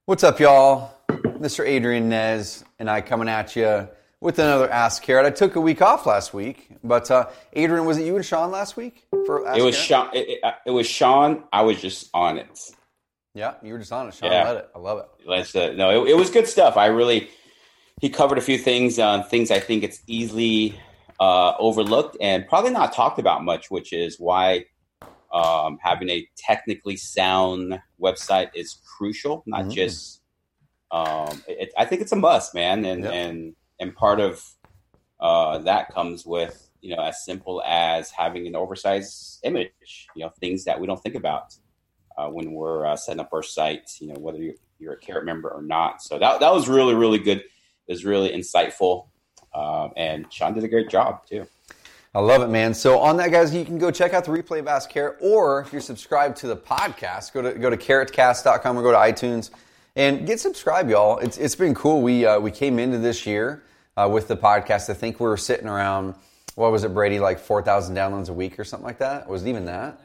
What's up, y'all? Mr. Adrian Nez and I coming at you with another Ask Carrot. I took a week off last week, but Adrian, was it you and Sean last week for Ask It was Carrot? Sean. It was Sean. I was just on it. Yeah, you were just on it, Sean. Yeah. I love it. It was good stuff. He covered a few things on things I think it's easily overlooked and probably not talked about much, which is why having a technically sound website is crucial. Not just. I think it's a must, man, and part of that comes with as simple as having an oversized image. Things that we don't think about when we're setting up our sites. Whether you're a Carrot member or not. So that was really, really good. It was really insightful, and Sean did a great job too. I love it, man. So on that, guys, you can go check out the replay of Ask Carrot, or if you're subscribed to the podcast, go to carrotcast.com or go to iTunes and get subscribed, y'all. It's been cool. We came into this year with the podcast. I think we were sitting around, what was it, Brady, like 4,000 downloads a week or something like that? Was it even that?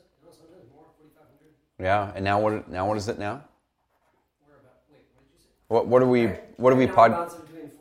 Yeah, and now what is it now? What do we pod?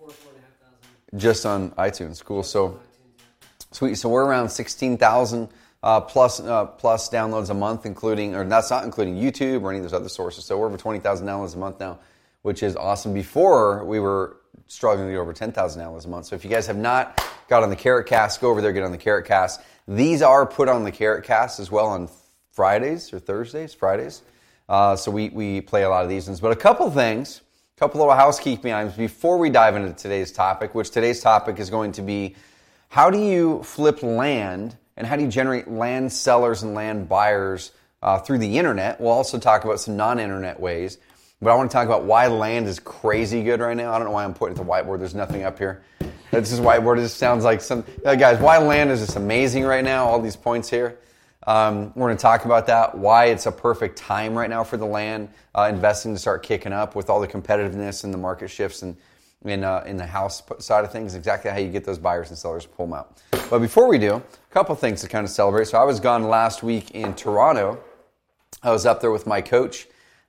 Just on iTunes. Cool. So sweet. So we're around 16,000 plus downloads a month, that's not including YouTube or any of those other sources. So we're over 20,000 downloads a month now, which is awesome. Before, we were struggling to get over 10,000 downloads a month. So if you guys have not got on the Carrot Cast, go over there, get on the Carrot Cast. These are put on the Carrot Cast as well on Fridays or Thursdays, Fridays. So we play a lot of these ones. But a couple little housekeeping items before we dive into today's topic, which today's topic is going to be, how do you flip land and how do you generate land sellers and land buyers through the internet? We'll also talk about some non-internet ways. But I want to talk about why land is crazy good right now. I don't know why I'm pointing at the whiteboard. There's nothing up here. This is whiteboard. It just sounds like some... guys, why land is just amazing right now, all these points here. We're going to talk about that, why it's a perfect time right now for the land investing to start kicking up with all the competitiveness and the market shifts and in the house side of things, exactly how you get those buyers and sellers to pull them out. But before we do, a couple things to kind of celebrate. So I was gone last week in Toronto. I was up there with my coach,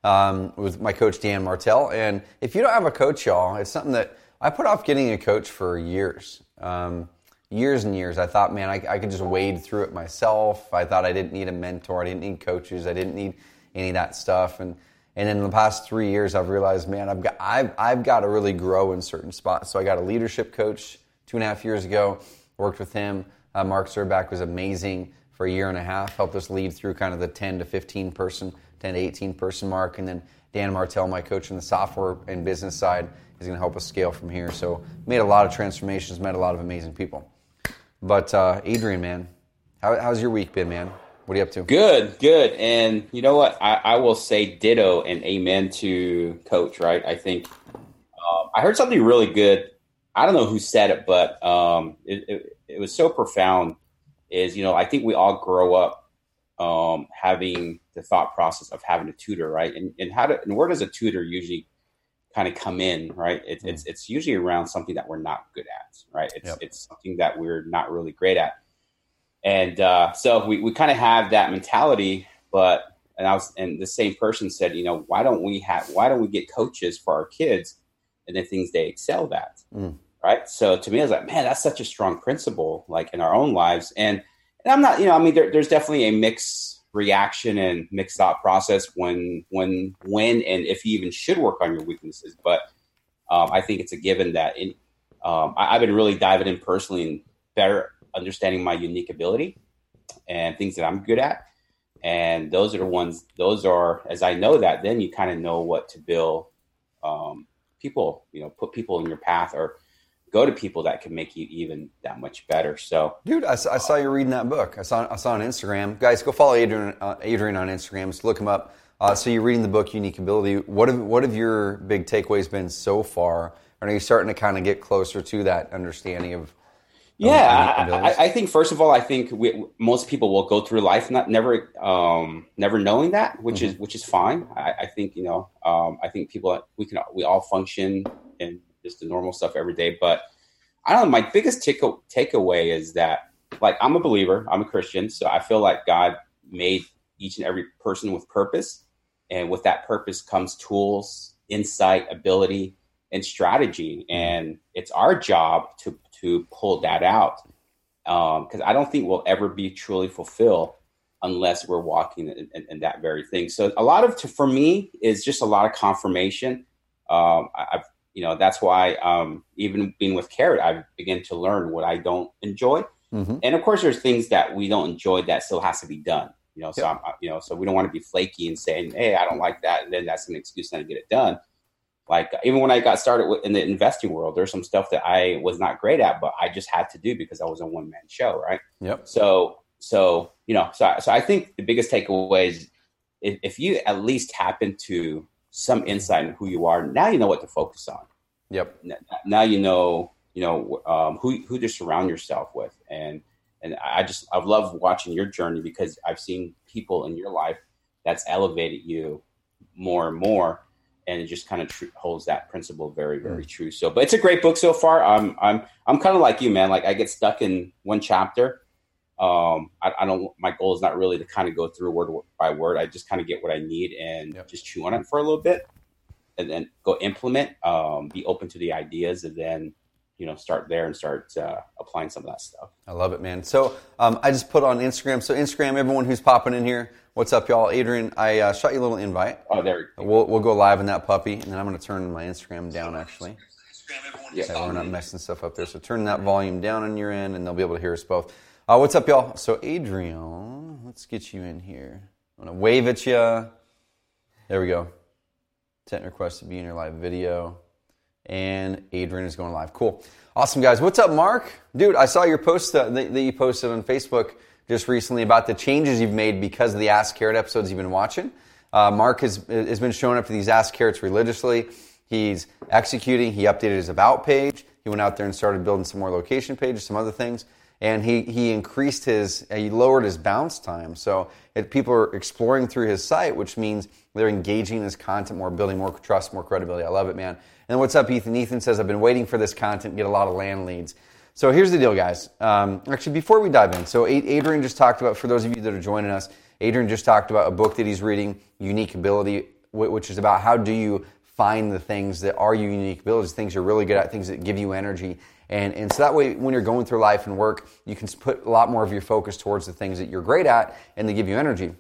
Dan Martell. And if you don't have a coach, y'all, it's something that I put off getting a coach for years. Years and years. I thought, man, I could just wade through it myself. I thought I didn't need a mentor. I didn't need coaches. I didn't need any of that stuff. And in the past 3 years, I've realized, man, I've got to really grow in certain spots. So I got a leadership coach 2.5 years ago. Worked with him. Mark Zerback was amazing for a year and a half. Helped us lead through kind of the 10 to 18 person mark. And then Dan Martell, my coach on the software and business side, is going to help us scale from here. So made a lot of transformations, met a lot of amazing people. But Adrian, man, how's your week been, man? What are you up to? Good. And you know what? I will say ditto and amen to Coach, right? I think I heard something really good. I don't know who said it, but it was so profound. I think we all grow up having the thought process of having a tutor, right? And where does a tutor usually kind of come in, right? It's usually around something that we're not good at, right? It's something that we're not really great at. And so we kind of have that mentality, and the same person said, why don't we get coaches for our kids and the things they excel at, right? So to me, I was like, man, that's such a strong principle, like in our own lives. And I'm not, there's definitely a mixed reaction and mixed thought process when and if you even should work on your weaknesses. But I think it's a given that I've been really diving in personally and better understanding my unique ability and things that I'm good at. And those are, as I know that, then you kind of know what to build people, put people in your path or go to people that can make you even that much better. So, dude, I saw you reading that book. I saw on Instagram. Guys, go follow Adrian on Instagram. Just look him up. So you're reading the book, Unique Ability. What have your big takeaways been so far? Or are you starting to kind of get closer to that understanding of? Yeah, I think first of all, most people will go through life never knowing that, which is fine. I think I think people we all function in just the normal stuff every day. But I don't know. My biggest takeaway is that, like, I'm a believer. I'm a Christian, so I feel like God made each and every person with purpose, And with that purpose comes tools, insight, ability, and strategy. And it's our job to pull that out. Because I don't think we'll ever be truly fulfilled unless we're walking in that very thing. So a lot of, for me, is just a lot of confirmation. That's why even being with Carrot, I've begun to learn what I don't enjoy. Mm-hmm. And of course, there's things that we don't enjoy that still has to be done. So so we don't want to be flaky and saying, "Hey, I don't like that," and then that's an excuse not to get it done. Like even when I got started in the investing world, there's some stuff that I was not great at, but I just had to do because I was a one-man show, right? Yep. So I think the biggest takeaway is if you at least tap into some insight in who you are, now you know what to focus on. Yep. Now who to surround yourself with, and I've loved watching your journey because I've seen people in your life that's elevated you more and more, and it just kind of holds that principle very, very true. So, but it's a great book so far. I'm kind of like you, man. Like I get stuck in one chapter. I don't. My goal is not really to kind of go through word by word. I just kind of get what I need and just chew on it for a little bit, and then go implement. Be open to the ideas, and then start there and start applying some of that stuff. I love it, man. So I just put on Instagram. So Instagram, everyone who's popping in here, what's up, y'all? Adrian, I shot you a little invite. Oh, there. We'll go live in that puppy, and then I'm going to turn my Instagram down, actually. So we're not messing stuff up there. So turn that volume down on your end, and they'll be able to hear us both. What's up, y'all? So Adrian, let's get you in here. I'm going to wave at you. There we go. Intent request to be in your live video. And Adrian is going live. Cool. Awesome, guys. What's up, Mark? Dude, I saw your post that you posted on Facebook just recently about the changes you've made because of the Ask Carrot episodes you've been watching. Mark has been showing up to these Ask Carrots religiously. He's executing. He updated his About page. He went out there and started building some more location pages, some other things. And he increased he lowered his bounce time. So people are exploring through his site, which means they're engaging in his content more, building more trust, more credibility. I love it, man. And what's up, Ethan? Ethan says, I've been waiting for this content, get a lot of land leads. So here's the deal, guys. Actually, before we dive in, so Adrian just talked about, for those of you that are joining us, Adrian just talked about a book that he's reading, Unique Ability, which is about how do you find the things that are your unique abilities, things you're really good at, things that give you energy. And so that way, when you're going through life and work, you can put a lot more of your focus towards the things that you're great at and they give you energy.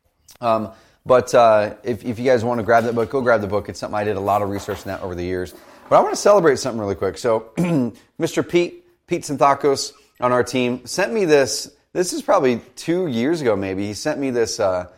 But if you guys want to grab that book, go grab the book. It's something I did a lot of research on that over the years. But I want to celebrate something really quick. So Mr. Pete Santhakos on our team sent me this. This is probably 2 years ago, maybe. He sent me this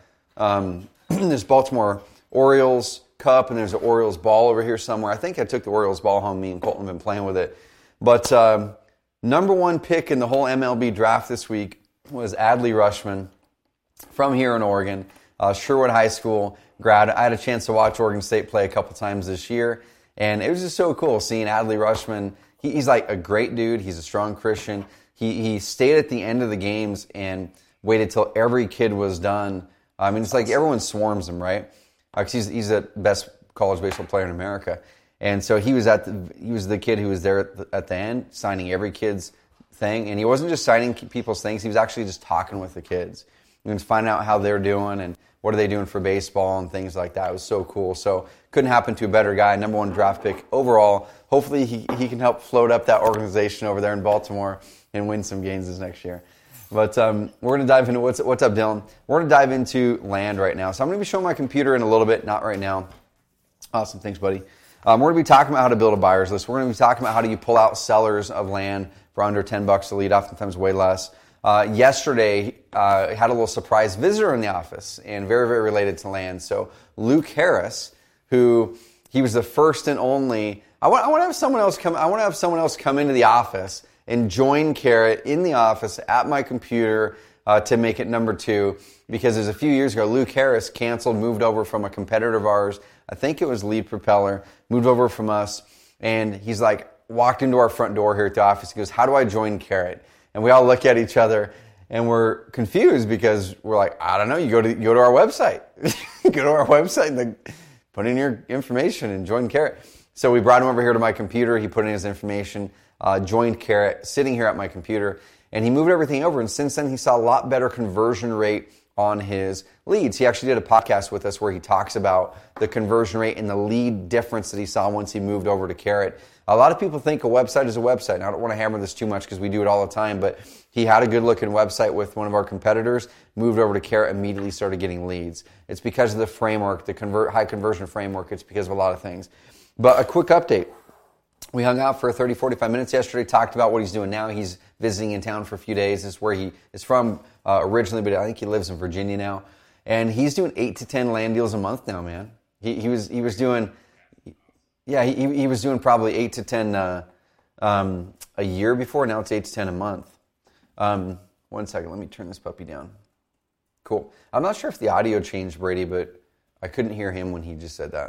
this Baltimore Orioles cup, and there's an Orioles ball over here somewhere. I think I took the Orioles ball home. Me and Colton have been playing with it. But number one pick in the whole MLB draft this week was Adley Rutschman from here in Oregon, Sherwood High School grad. I had a chance to watch Oregon State play a couple times this year, and it was just so cool seeing Adley Rutschman. He's like a great dude. He's a strong Christian. He stayed at the end of the games and waited till every kid was done. I mean, it's like everyone swarms him, right? He's the best college baseball player in America. And so he was the kid who was there at the end, signing every kid's thing. And he wasn't just signing people's things. He was actually just talking with the kids and finding out how they're doing and what are they doing for baseball and things like that. It was so cool. So couldn't happen to a better guy. Number one draft pick overall. Hopefully he can help float up that organization over there in Baltimore and win some games this next year. But we're going to dive into what's up, Dylan. We're going to dive into land right now. So I'm going to be showing my computer in a little bit, not right now. Awesome. Thanks, buddy. We're going to be talking about how to build a buyer's list. We're going to be talking about how do you pull out sellers of land for under $10 a lead, oftentimes way less. Yesterday, I had a little surprise visitor in the office, and very, very related to land. So Luke Harris, he was the first and only. I want to have someone else come. I want to have someone else come into the office and join Carrot in the office at my computer to make it number 2. Because a few years ago, Luke Harris canceled, moved over from a competitor of ours. I think it was Lead Propeller, moved over from us, and he's like, walked into our front door here at the office. He goes, how do I join Carrot? And we all look at each other, and we're confused because we're like, I don't know. You go to our website. Go to our website and put in your information and join Carrot. So we brought him over here to my computer. He put in his information, joined Carrot, sitting here at my computer, and he moved everything over. And since then, he saw a lot better conversion rate on his leads. He actually did a podcast with us where he talks about the conversion rate and the lead difference that he saw once he moved over to Carrot. A lot of people think a website is a website, and I don't want to hammer this too much because we do it all the time, but he had a good-looking website with one of our competitors, moved over to Carrot, immediately started getting leads. It's because of the framework, the high conversion framework. It's because of a lot of things. But a quick update. We hung out for 30, 45 minutes yesterday, talked about what he's doing now. He's visiting in town for a few days. This is where he is from originally, but I think he lives in Virginia now. And he's doing 8 to 10 land deals a month now, man. He was doing... Yeah, he was doing probably 8 to 10 a year before. Now it's 8 to 10 a month. 1 second, let me turn this puppy down. Cool. I'm not sure if the audio changed, Brady, but I couldn't hear him when he just said that.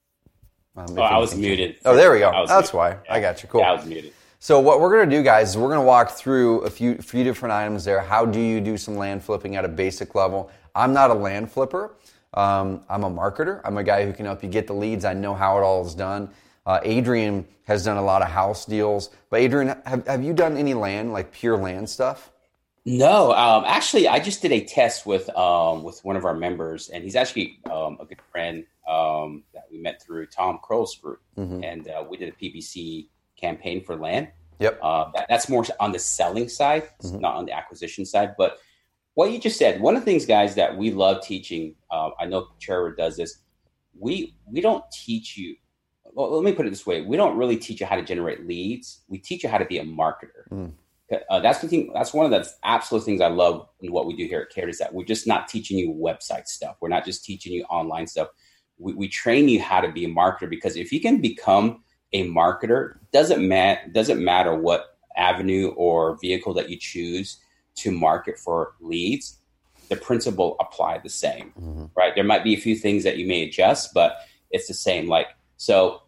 I was muted. Oh, there we go. That's muted. why. Yeah. I got you. Cool. Yeah, I was muted. So what we're going to do, guys, is we're going to walk through a few different items there. How do you do some land flipping at a basic level? I'm not a land flipper. I'm a marketer. I'm a guy who can help you get the leads. I know how it all is done. Adrian has done a lot of house deals. But Adrian, have you done any land, like pure land stuff? No, actually, I just did a test with one of our members, and he's actually a good friend that we met through Tom Kroll's group, and we did a PPC campaign for land. Yep. That's more on the selling side, not on the acquisition side, but what you just said, one of the things, guys, that we love teaching, I know Trevor does this, we don't teach you, well, let me put it this way, we don't really teach you how to generate leads. We teach you how to be a marketer. That's the thing. That's one of the absolute things I love in what we do here at Carrot is that we're just not teaching you website stuff. We're not just teaching you online stuff. We train you how to be a marketer, because if you can become a marketer, doesn't matter what avenue or vehicle that you choose to market for leads, the principle apply the same, right? There might be a few things that you may adjust, but it's the same. So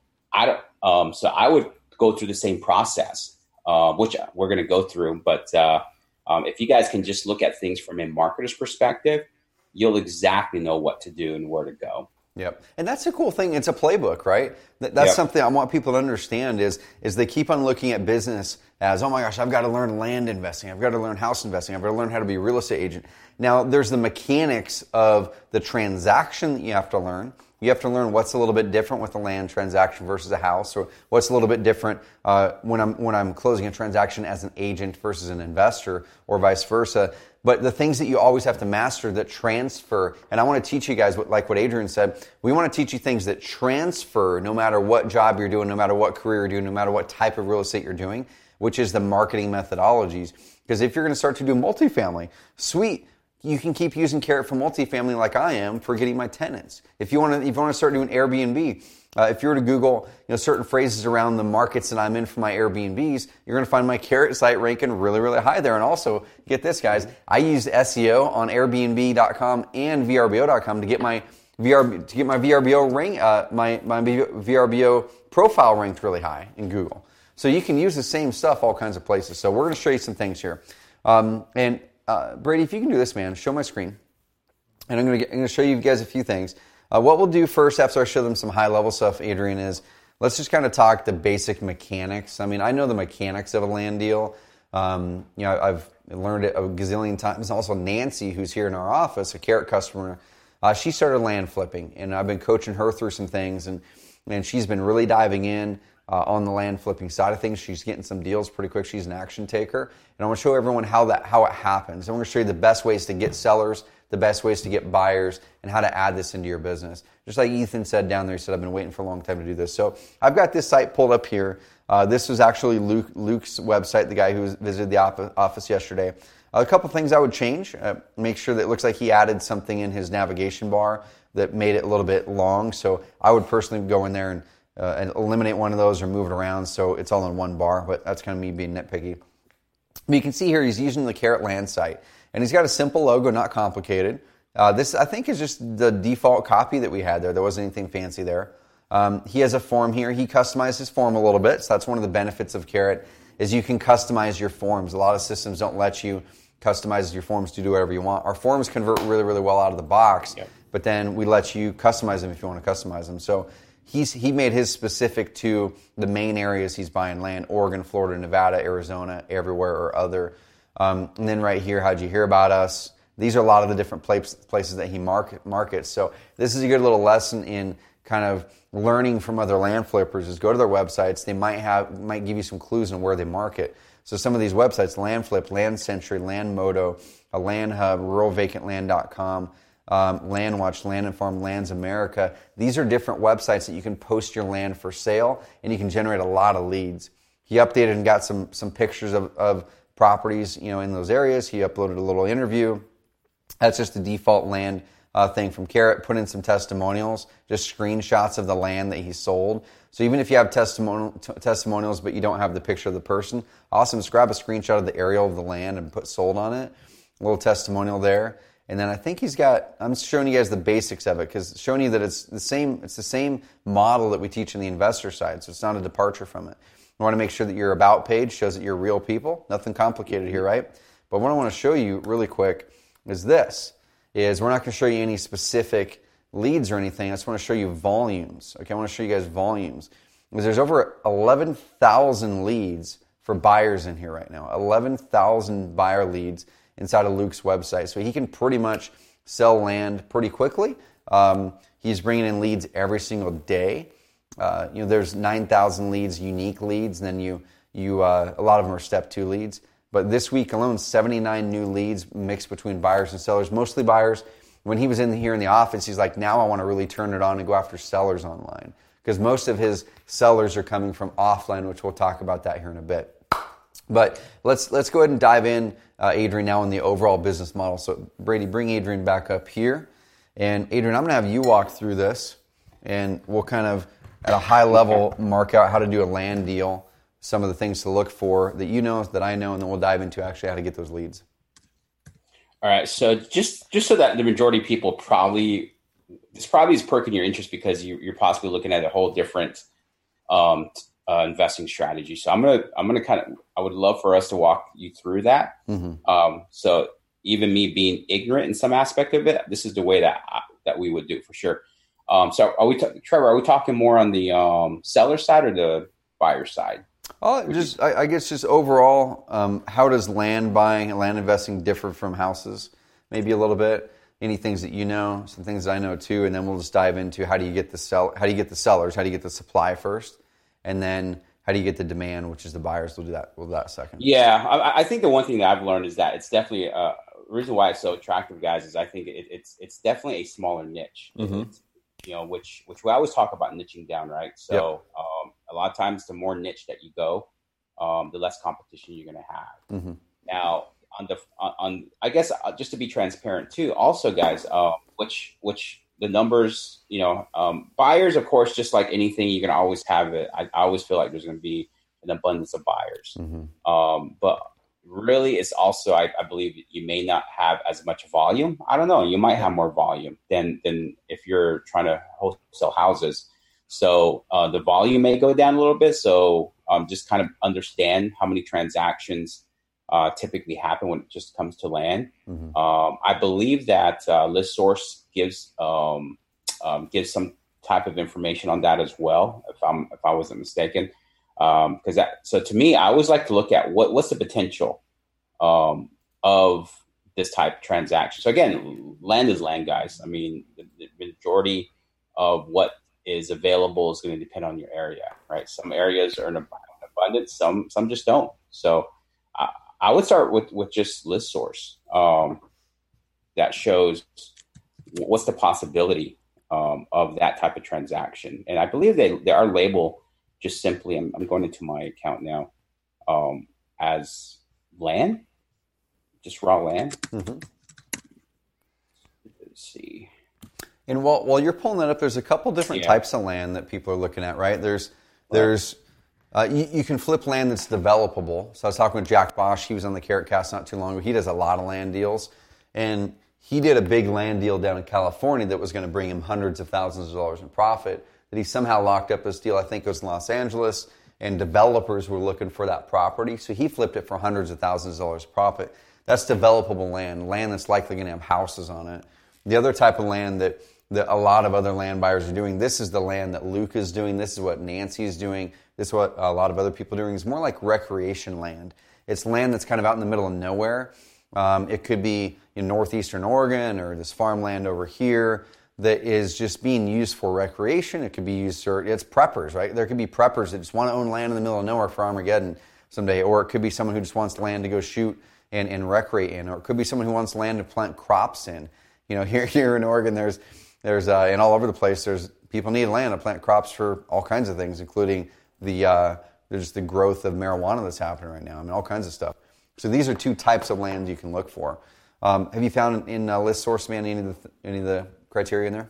I would go through the same process, which we're going to go through. But if you guys can just look at things from a marketer's perspective, you'll exactly know what to do and where to go. Yep. And that's a cool thing. It's a playbook, right? That's something I want people to understand is they keep on looking at business as, oh my gosh, I've got to learn land investing. I've got to learn house investing. I've got to learn how to be a real estate agent. Now, there's the mechanics of the transaction that you have to learn. You have to learn what's a little bit different with a land transaction versus a house, or what's a little bit different when I'm closing a transaction as an agent versus an investor, or vice versa. But the things that you always have to master that transfer, and I want to teach you guys, like what Adrian said, we want to teach you things that transfer no matter what job you're doing, no matter what career you're doing, no matter what type of real estate you're doing, which is the marketing methodologies. Because if you're going to start to do multifamily, sweet. You can keep using Carrot for multifamily like I am for getting my tenants. If you want to start doing Airbnb, if you were to Google certain phrases around the markets that I'm in for my Airbnbs, you're going to find my Carrot site ranking really, really high there. And also, get this, guys, I use SEO on Airbnb.com and VRBO.com to get my VRBO my VRBO profile ranked really high in Google. So you can use the same stuff all kinds of places. So we're going to show you some things here, Brady, if you can do this, man, show my screen. And I'm going to show you guys a few things. What we'll do first after I show them some high-level stuff, Adrian, is let's just kind of talk the basic mechanics. I mean, I know the mechanics of a land deal. I've learned it a gazillion times. Also, Nancy, who's here in our office, a Carrot customer, she started land flipping. And I've been coaching her through some things. And she's been really diving in on the land flipping side of things. She's getting some deals pretty quick. She's an action taker. And I want to show everyone how it happens. I'm going to show you the best ways to get sellers, the best ways to get buyers, and how to add this into your business. Just like Ethan said down there, he said, I've been waiting for a long time to do this. So I've got this site pulled up here. This was actually Luke's website, the guy who visited the office yesterday. A couple things I would change. Make sure that it looks like he added something in his navigation bar that made it a little bit long. So I would personally go in there and eliminate one of those or move it around so it's all in one bar, but that's kind of me being nitpicky. But you can see here he's using the Carrot Land site, and he's got a simple logo, not complicated. This, I think, is just the default copy that we had there. There wasn't anything fancy there. He has a form here. He customized his form a little bit, so that's one of the benefits of Carrot is you can customize your forms. A lot of systems don't let you customize your forms to do whatever you want. Our forms convert really, really well out of the box, but then we let you customize them if you want to customize them. So he made his specific to the main areas he's buying land: Oregon, Florida, Nevada, Arizona, everywhere or other. And then right here, how'd you hear about us? These are a lot of the different places that he markets. So this is a good little lesson in kind of learning from other land flippers. Is go to their websites. They might give you some clues on where they market. So some of these websites, LandFlip, Land Century, LandModo, Land Hub, RuralVacantLand.com, LandWatch, Land Informed, Lands America. These are different websites that you can post your land for sale, and you can generate a lot of leads. He updated and got some pictures of properties, in those areas. He uploaded a little interview. That's just the default land thing from Carrot. Put in some testimonials, just screenshots of the land that he sold. So even if you have testimonials, but you don't have the picture of the person, awesome. Just grab a screenshot of the aerial of the land and put sold on it. A little testimonial there. And then I think I'm showing you guys the basics of it, because showing you that it's the same model that we teach in the investor side. So it's not a departure from it. We want to make sure that your about page shows that you're real people. Nothing complicated here, right? But what I want to show you really quick is we're not going to show you any specific leads or anything. I just want to show you volumes. Okay, I want to show you guys volumes. Because there's over 11,000 leads for buyers in here right now. 11,000 buyer leads inside of Luke's website. So he can pretty much sell land pretty quickly. He's bringing in leads every single day. There's 9,000 leads, unique leads, and then a lot of them are step 2 leads. But this week alone, 79 new leads mixed between buyers and sellers, mostly buyers. When he was here in the office, he's like, now I want to really turn it on and go after sellers online, because most of his sellers are coming from offline, which we'll talk about that here in a bit. But let's go ahead and dive in, Adrian, now in the overall business model. So Brady, bring Adrian back up here. And Adrian, I'm going to have you walk through this, and we'll kind of, at a high level, mark out how to do a land deal, some of the things to look for that that I know, and then we'll dive into actually how to get those leads. All right, so just so that the majority of people this probably is perking your interest, because you're possibly looking at a whole different investing strategy. So I'm gonna I would love for us to walk you through that. Mm-hmm. So even me being ignorant in some aspect of it, this is the way that we would do it for sure. So Trevor, are we talking more on the seller side or the buyer side? I guess just overall, how does land buying and land investing differ from houses? Maybe a little bit. Any things that some things that I know too, and then we'll just dive into how do you get the sellers, how do you get the supply first, and then how do you get the demand, which is the buyers. We'll do that in a second. Yeah, I think the one thing that I've learned is that it's definitely the reason why it's so attractive, guys, is I think it's definitely a smaller niche. Mm-hmm. Which we always talk about niching down, right? So a lot of times, the more niche that you go, the less competition you're going to have. Mm-hmm. Now, on I guess just to be transparent too, also, guys, which the numbers, buyers, of course, just like anything, you can always have it. I always feel like there's going to be an abundance of buyers, mm-hmm. But really, it's also, I believe you may not have as much volume. I don't know. You might have more volume than if you're trying to wholesale houses. So the volume may go down a little bit. So just kind of understand how many transactions typically happen when it just comes to land. Mm-hmm. I believe that ListSource gives some type of information on that as well, if I wasn't mistaken. So to me, I always like to look at what's the potential of this type of transaction. So again, land is land, guys. I mean, the majority of what is available is going to depend on your area, right? Some areas are in abundance, some just don't. So I would start with just ListSource that shows what's the possibility of that type of transaction. And I believe they are labeled just simply, I'm going into my account now, as land, just raw land. Mm-hmm. Let's see. And while you're pulling that up, there's a couple different types of land that people are looking at, right? You can flip land that's developable. So I was talking with Jack Bosch. He was on the Carrot Cast not too long ago. He does a lot of land deals. And he did a big land deal down in California that was going to bring him hundreds of thousands of dollars in profit, that he somehow locked up this deal. I think it was in Los Angeles, and developers were looking for that property. So he flipped it for hundreds of thousands of dollars profit. That's developable land that's likely going to have houses on it. The other type of land that a lot of other land buyers are doing, this is the land that Luke is doing, this is what Nancy is doing, this is what a lot of other people are doing, is more like recreation land. It's land that's kind of out in the middle of nowhere, It could be in northeastern Oregon or this farmland over here that is just being used for recreation. It could be used for, it's preppers, right? There could be preppers that just want to own land in the middle of nowhere for Armageddon someday, or it could be someone who just wants land to go shoot and recreate in, or it could be someone who wants land to plant crops in. Here in Oregon, there's and all over the place, there's people need land to plant crops for all kinds of things, including there's the growth of marijuana that's happening right now. I mean, all kinds of stuff. So these are two types of land you can look for. Have you found in ListSource, man, any of the criteria in there?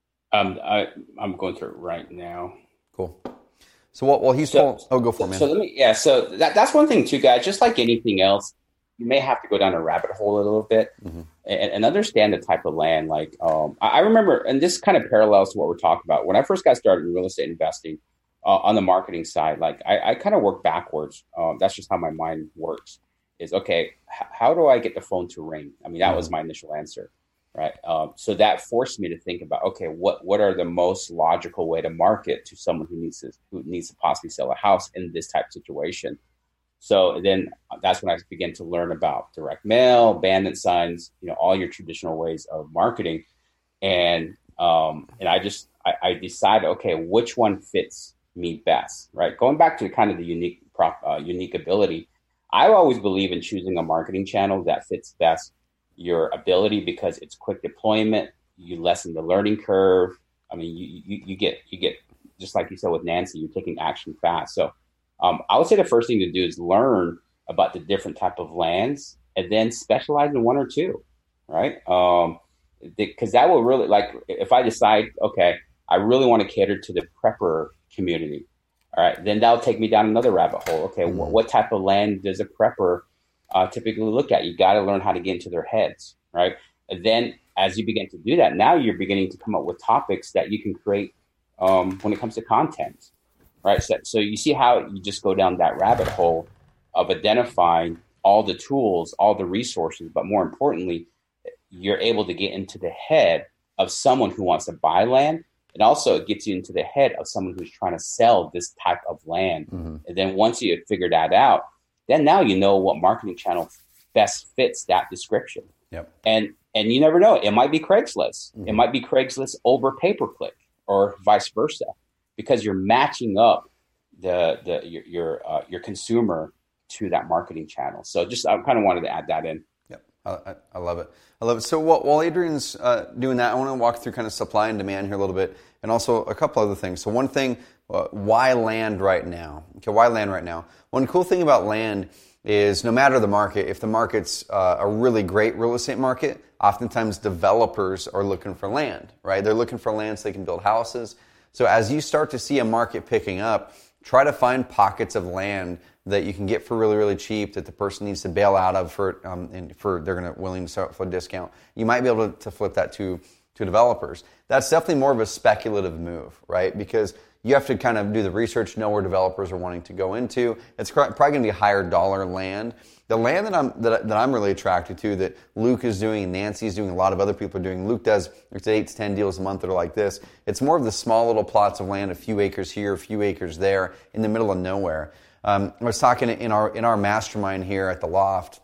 I'm going through it right now. Cool. So while he's go for it, man. So that's one thing too, guys. Just like anything else, you may have to go down a rabbit hole a little bit and understand the type of land. Like I remember, and this kind of parallels to what we're talking about. When I first got started in real estate investing on the marketing side, like I kind of work backwards. That's just how my mind works. Is okay. How do I get the phone to ring? I mean, that was my initial answer, right? So that forced me to think about, okay, what are the most logical way to market to someone who needs to possibly sell a house in this type of situation. So then that's when I began to learn about direct mail, bandit signs, all your traditional ways of marketing, and I decided, okay, which one fits me best, right? Going back to kind of the unique ability. I always believe in choosing a marketing channel that fits best your ability because it's quick deployment. You lessen the learning curve. I mean, you get just like you said with Nancy, you're taking action fast. So I would say the first thing to do is learn about the different type of lands and then specialize in one or two, right? Because that will really, like, if I decide, okay, I really want to cater to the prepper community. All right, then that'll take me down another rabbit hole. Okay, what type of land does a prepper typically look at? You got to learn how to get into their heads, right? And then as you begin to do that, now you're beginning to come up with topics that you can create when it comes to content, right? So you see how you just go down that rabbit hole of identifying all the tools, all the resources, but more importantly, you're able to get into the head of someone who wants to buy land. And also it gets you into the head of someone who's trying to sell this type of land. And then once you figure that out, then now you know what marketing channel best fits that description. Yep. And you never know. It might be Craigslist. It might be Craigslist over pay-per-click or vice versa, because you're matching up your consumer to that marketing channel. So just I kind of wanted to add that in. I love it. I love it. So while Adrian's doing that, I want to walk through kind of supply and demand here a little bit, and also a couple other things. So one thing, why land right now? Okay, why land right now? One cool thing about land is no matter the market, if the market's a really great real estate market, oftentimes developers are looking for land, right? They're looking for land so they can build houses. So as you start to see a market picking up, try to find pockets of land that you can get for really, really cheap that the person needs to bail out of for they're willing to sell it for a discount. You might be able to flip that to developers. That's definitely more of a speculative move, right? Because you have to kind of do the research, know where developers are wanting to go into. It's probably going to be higher dollar land. The land that I'm really attracted to, that Luke is doing, Nancy's doing, a lot of other people are doing. Luke does 8 to 10 deals a month that are like this. It's more of the small little plots of land, a few acres here, a few acres there, in the middle of nowhere. I was talking in our mastermind here at the Loft.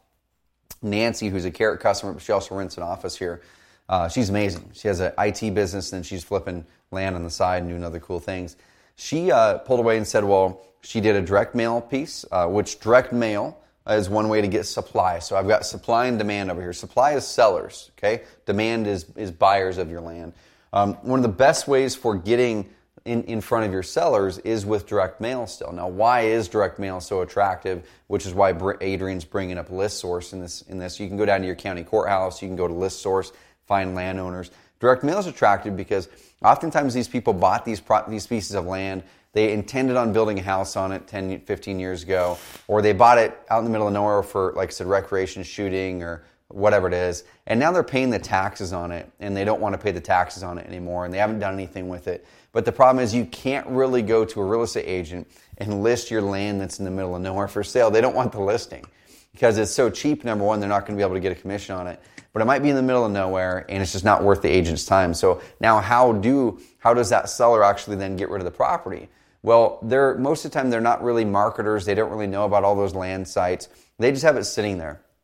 Nancy, who's a Carrot customer, but she also rents an office here. She's amazing. She has an IT business, and she's flipping land on the side and doing other cool things. She pulled away and said, well, she did a direct mail piece, which direct mail is one way to get supply. So I've got supply and demand over here. Supply is sellers, okay? Demand is buyers of your land. One of the best ways for getting in front of your sellers is with direct mail still. Now, why is direct mail so attractive? Which is why Adrian's bringing up ListSource in this. You can go down to your county courthouse. You can go to ListSource, find landowners. Direct mail is attractive because oftentimes these people bought these pieces of land. They intended on building a house on it 10, 15 years ago, or they bought it out in the middle of nowhere for, like I said, recreation shooting or whatever it is, and now they're paying the taxes on it, and they don't want to pay the taxes on it anymore, and they haven't done anything with it. But the problem is you can't really go to a real estate agent and list your land that's in the middle of nowhere for sale. They don't want the listing because it's so cheap. Number one, they're not going to be able to get a commission on it. But it might be in the middle of nowhere, and it's just not worth the agent's time. So now how does that seller actually then get rid of the property? Well, most of the time they're not really marketers. They don't really know about all those land sites. They just have it sitting there.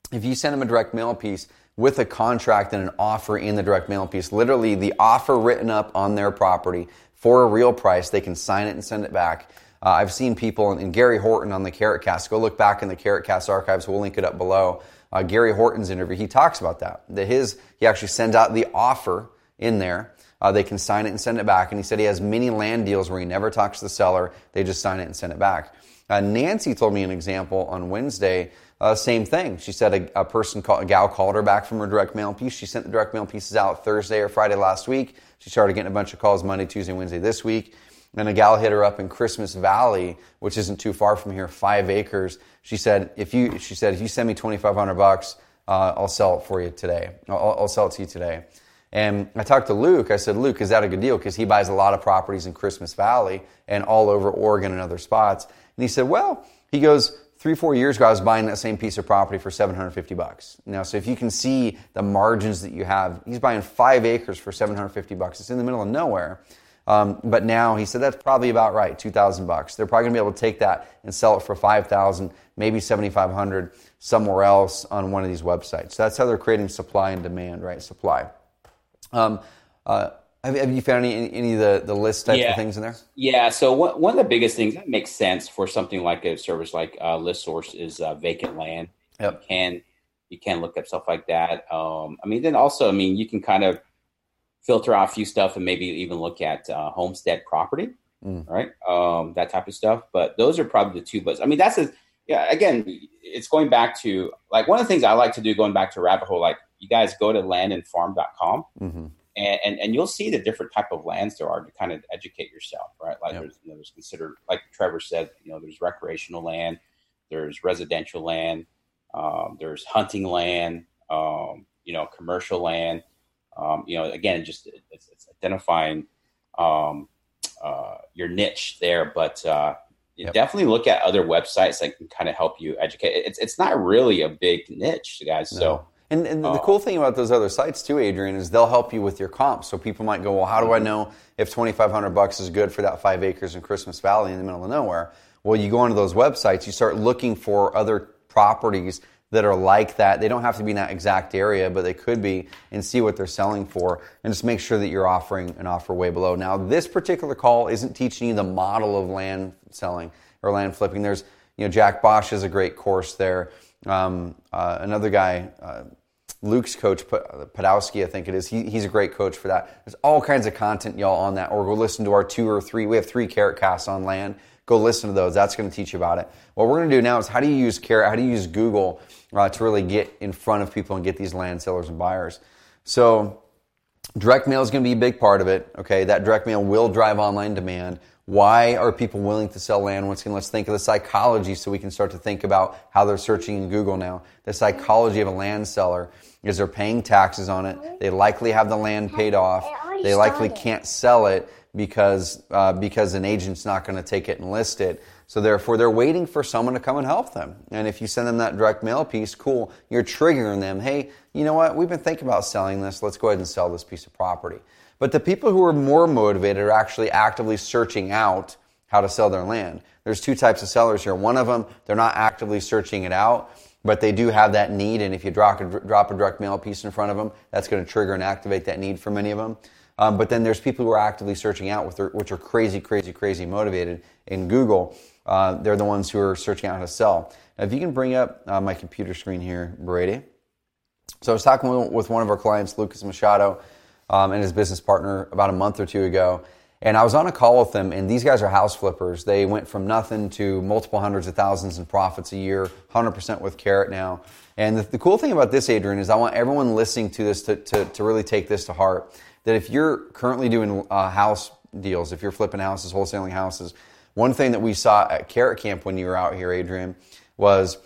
if you send them a direct mail piece with a contract and an offer in the direct mail piece, literally the offer written up on their property for a real price, they can sign it and send it back. I've seen people, and Gary Horton on the Carrot Cast, go look back in the Carrot Cast archives, we'll link it up below. Gary Horton's interview, he talks about that he actually sends out the offer in there. They can sign it and send it back. And he said he has many land deals where he never talks to the seller. They just sign it and send it back. Nancy told me an example on Wednesday. Same thing. She said a gal called her back from her direct mail piece. She sent the direct mail pieces out Thursday or Friday last week. She started getting a bunch of calls Monday, Tuesday, Wednesday this week. And a gal hit her up in Christmas Valley, which isn't too far from here, 5 acres. She said, if you send me $2,500, I'll sell it for you today. I'll sell it to you today. And I talked to Luke. I said, Luke, is that a good deal? Because he buys a lot of properties in Christmas Valley and all over Oregon and other spots. And he said, well, he goes, 3-4 years ago, I was buying that same piece of property for $750. Now, so if you can see the margins that you have, he's buying 5 acres for $750. It's in the middle of nowhere. But now he said that's probably about right, $2,000. They're probably going to be able to take that and sell it for $5,000, maybe $7,500 somewhere else on one of these websites. So that's how they're creating supply and demand, right? Supply. Have you found any of the list types of things in there? Yeah. So one of the biggest things that makes sense for something like a service like ListSource is vacant land. Yep. You can look up stuff like that. Then also, you can kind of filter out a few stuff and maybe even look at homestead property, right? That type of stuff. But those are probably the two. But again, it's going back to like one of the things I like to do, going back to rabbit hole, like you guys go to landandfarm.com and you'll see the different type of lands there are to kind of educate yourself, right? Like there's considered, like Trevor said, there's recreational land, there's residential land, there's hunting land, commercial land. Again, just it's identifying your niche there, but definitely look at other websites that can kind of help you educate. It's not really a big niche, guys. No. So, and the cool thing about those other sites too, Adrian, is they'll help you with your comps. So people might go, well, how do I know if $2,500 is good for that 5 acres in Christmas Valley in the middle of nowhere? Well, you go onto those websites, you start looking for other properties that are like that. They don't have to be in that exact area, but they could be, and see what they're selling for, and just make sure that you're offering an offer way below. Now, this particular call isn't teaching you the model of land selling or land flipping. There's, Jack Bosch has a great course there. Another guy, Luke's coach, Podowski, I think it is, he's a great coach for that. There's all kinds of content, y'all, on that, or go listen to our 2 or 3, we have 3 Carrot Casts on land. Go listen to those. That's going to teach you about it. What we're going to do now is how do you use Carrot, how do you use Google to really get in front of people and get these land sellers and buyers. So direct mail is going to be a big part of it. Okay, that direct mail will drive online demand. Why are people willing to sell land? Once again, let's think of the psychology so we can start to think about how they're searching in Google now. The psychology of a land seller is they're paying taxes on it. They likely have the land paid off. They likely can't sell it because an agent's not going to take it and list it. So therefore, they're waiting for someone to come and help them. And if you send them that direct mail piece, cool, you're triggering them. Hey, you know what? We've been thinking about selling this. Let's go ahead and sell this piece of property. But the people who are more motivated are actually actively searching out how to sell their land. There's 2 types of sellers here. One of them, they're not actively searching it out, but they do have that need. And if you drop a direct mail piece in front of them, that's going to trigger and activate that need for many of them. But then there's people who are actively searching out, which are crazy motivated in Google. They're the ones who are searching out how to sell. Now, if you can bring up my computer screen here, Brady. So I was talking with one of our clients, Lucas Machado, and his business partner about a month or 2 ago. And I was on a call with them, and these guys are house flippers. They went from nothing to multiple hundreds of thousands in profits a year, 100% with Carrot now. And the cool thing about this, Adrian, is I want everyone listening to this to really take this to heart. That if you're currently doing house deals, if you're flipping houses, wholesaling houses, one thing that we saw at Carrot Camp when you were out here, Adrian, was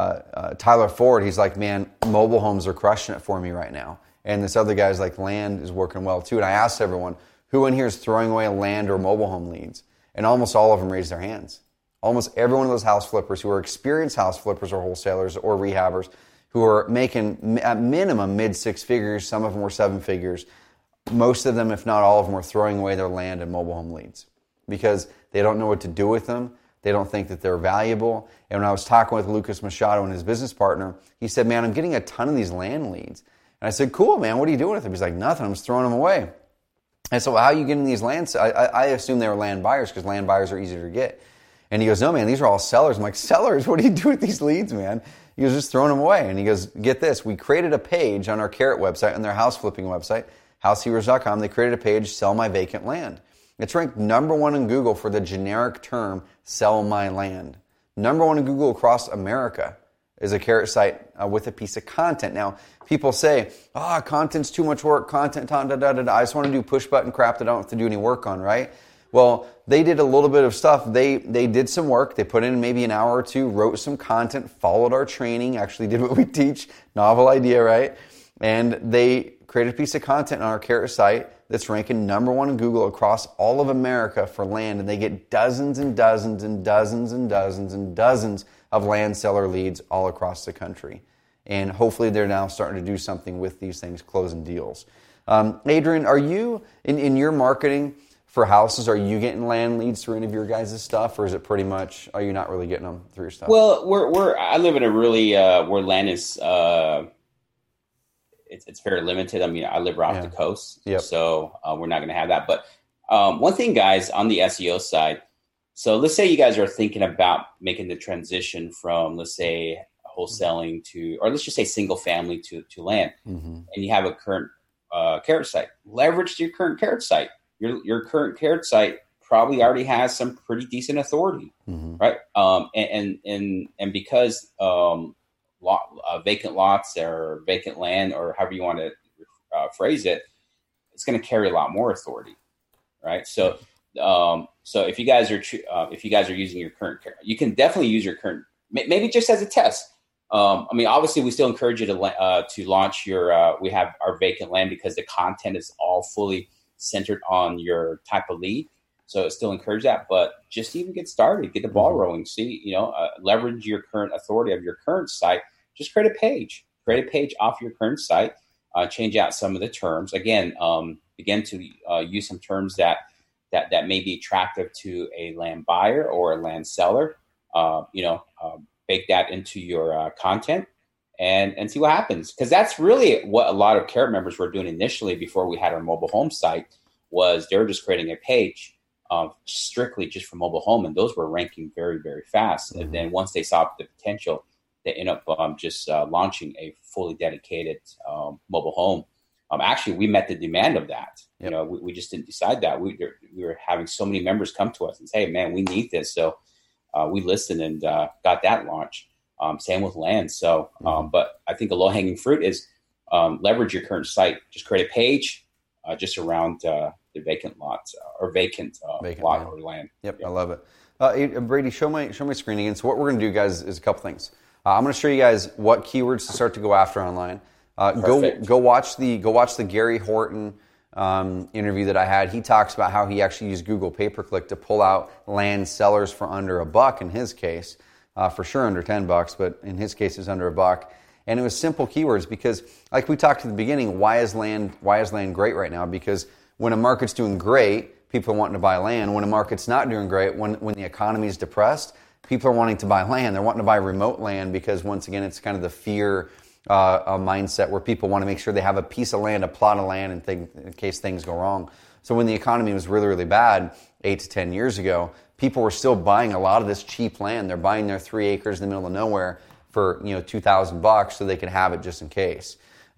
Tyler Ford. He's like, man, mobile homes are crushing it for me right now. And this other guy's like, land is working well too. And I asked everyone, who in here is throwing away land or mobile home leads? And almost all of them raised their hands. Almost every one of those house flippers who are experienced house flippers or wholesalers or rehabbers who are making at minimum mid-6 figures, some of them were 7 figures, most of them, if not all of them, were throwing away their land and mobile home leads because they don't know what to do with them. They don't think that they're valuable. And when I was talking with Lucas Machado and his business partner, he said, man, I'm getting a ton of these land leads. And I said, cool, man, what are you doing with them? He's like, nothing, I'm just throwing them away. And so, well, how are you getting these lands? I assume they were land buyers because land buyers are easier to get. And he goes, no, man, these are all sellers. I'm like, sellers? What do you do with these leads, man? He goes, just throwing them away. And he goes, get this. We created a page on our Carrot website, on their house flipping website, househeroes.com. They created a page, Sell My Vacant Land. It's ranked number one in Google for the generic term, sell my land. Number one in Google across America is a Carrot site with a piece of content. Now, people say, content's too much work, content, I just want to do push button crap that I don't have to do any work on, right? Well, they did a little bit of stuff. They did some work. They put in maybe an hour or two, wrote some content, followed our training, actually did what we teach. Novel idea, right? And they created a piece of content on our Carrot site that's ranking number one in Google across all of America for land. And they get dozens and dozens and dozens and dozens and dozens of land seller leads all across the country. And hopefully they're now starting to do something with these things, closing deals. Adrian, are you, in your marketing for houses, are you getting land leads through any of your guys' stuff, or is it pretty much, are you not really getting them through your stuff? Well, I live in a really, where land is, it's very limited. I mean, I live right off the coast, so we're not going to have that. But one thing, guys, on the SEO side, so let's say you guys are thinking about making the transition from, let's say, wholesaling to, or let's just say single family to land, and you have a current Carrot site. Leverage your current Carrot site. Your current Carrot site probably already has some pretty decent authority, right? And because vacant lots or vacant land, or however you want to phrase it, it's going to carry a lot more authority, right? So if you guys are using your current, you can definitely use your current, maybe just as a test. I mean, obviously, we still encourage you to launch your. We have our vacant land because the content is all fully centered on your type of lead. So still encourage that, but just even get started, get the ball rolling. See, leverage your current authority of your current site. Just create a page off your current site, change out some of the terms. Again, begin to use some terms that may be attractive to a land buyer or a land seller. Bake that into your content and see what happens. Because that's really what a lot of Carrot members were doing initially before we had our mobile home site, was they were just creating a page strictly just for mobile home. And those were ranking very, very fast. And then once they saw the potential, they end up just launching a fully dedicated mobile home. Actually, we met the demand of that. We just didn't decide that. We were having so many members come to us and say, hey, man, we need this. So we listened and got that launched. Same with land. So, but I think a low-hanging fruit is leverage your current site. Just create a page just around the vacant lot or vacant lot or land. Yep, I love it. Brady, show my screen again. So what we're going to do, guys, is a couple things. I'm going to show you guys what keywords to start to go after online. Go watch the Gary Horton interview that I had. He talks about how he actually used Google pay-per-click to pull out land sellers for under $1 in his case. For sure under $10, but in his case, it's under $1. And it was simple keywords because, like we talked at the beginning, why is land great right now? Because when a market's doing great, people are wanting to buy land. When a market's not doing great, when the economy is depressed, people are wanting to buy land. They're wanting to buy remote land because, once again, it's kind of the fear mindset where people want to make sure they have a piece of land, a plot of land, in case things go wrong. So when the economy was really, really bad 8 to 10 years ago, people were still buying a lot of this cheap land. They're buying their 3 acres in the middle of nowhere for $2,000 so they can have it just in case.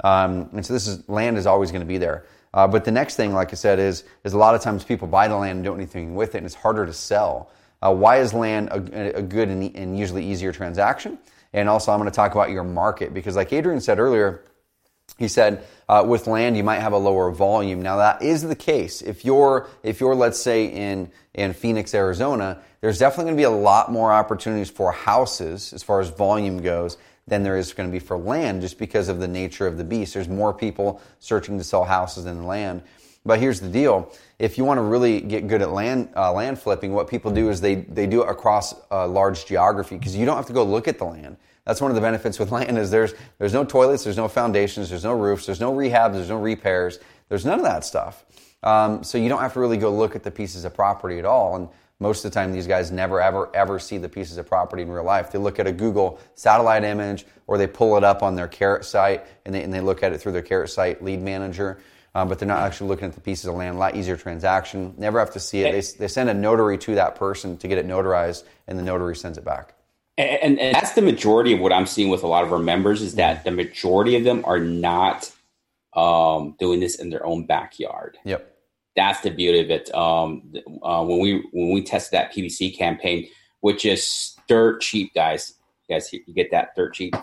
And so land is always going to be there. But the next thing, like I said, is a lot of times people buy the land and don't do anything with it, and it's harder to sell. Why is land a good and usually easier transaction? And also, I'm going to talk about your market because, like Adrian said earlier, he said with land you might have a lower volume. Now that is the case. If you're let's say in Phoenix, Arizona, there's definitely going to be a lot more opportunities for houses as far as volume goes than there is going to be for land, just because of the nature of the beast. There's more people searching to sell houses than land. But here's the deal. If you want to really get good at land flipping, what people do is they do it across a large geography because you don't have to go look at the land. That's one of the benefits with land is there's no toilets, there's no foundations, there's no roofs, there's no rehabs, there's no repairs, there's none of that stuff. So you don't have to really go look at the pieces of property at all. And Most of the time, these guys never, ever see the pieces of property in real life. They look at a Google satellite image, or they pull it up on their Carrot site, and they look at it through their Carrot site lead manager. But they're not actually looking at the pieces of land. A lot easier transaction. Never have to see it. They send a notary to that person to get it notarized, and the notary sends it back. And that's the majority of what I'm seeing with a lot of our members, is that the majority of them are not doing this in their own backyard. Yep. That's the beauty of it. When we tested that PPC campaign, which is dirt cheap, guys. You get that, dirt cheap.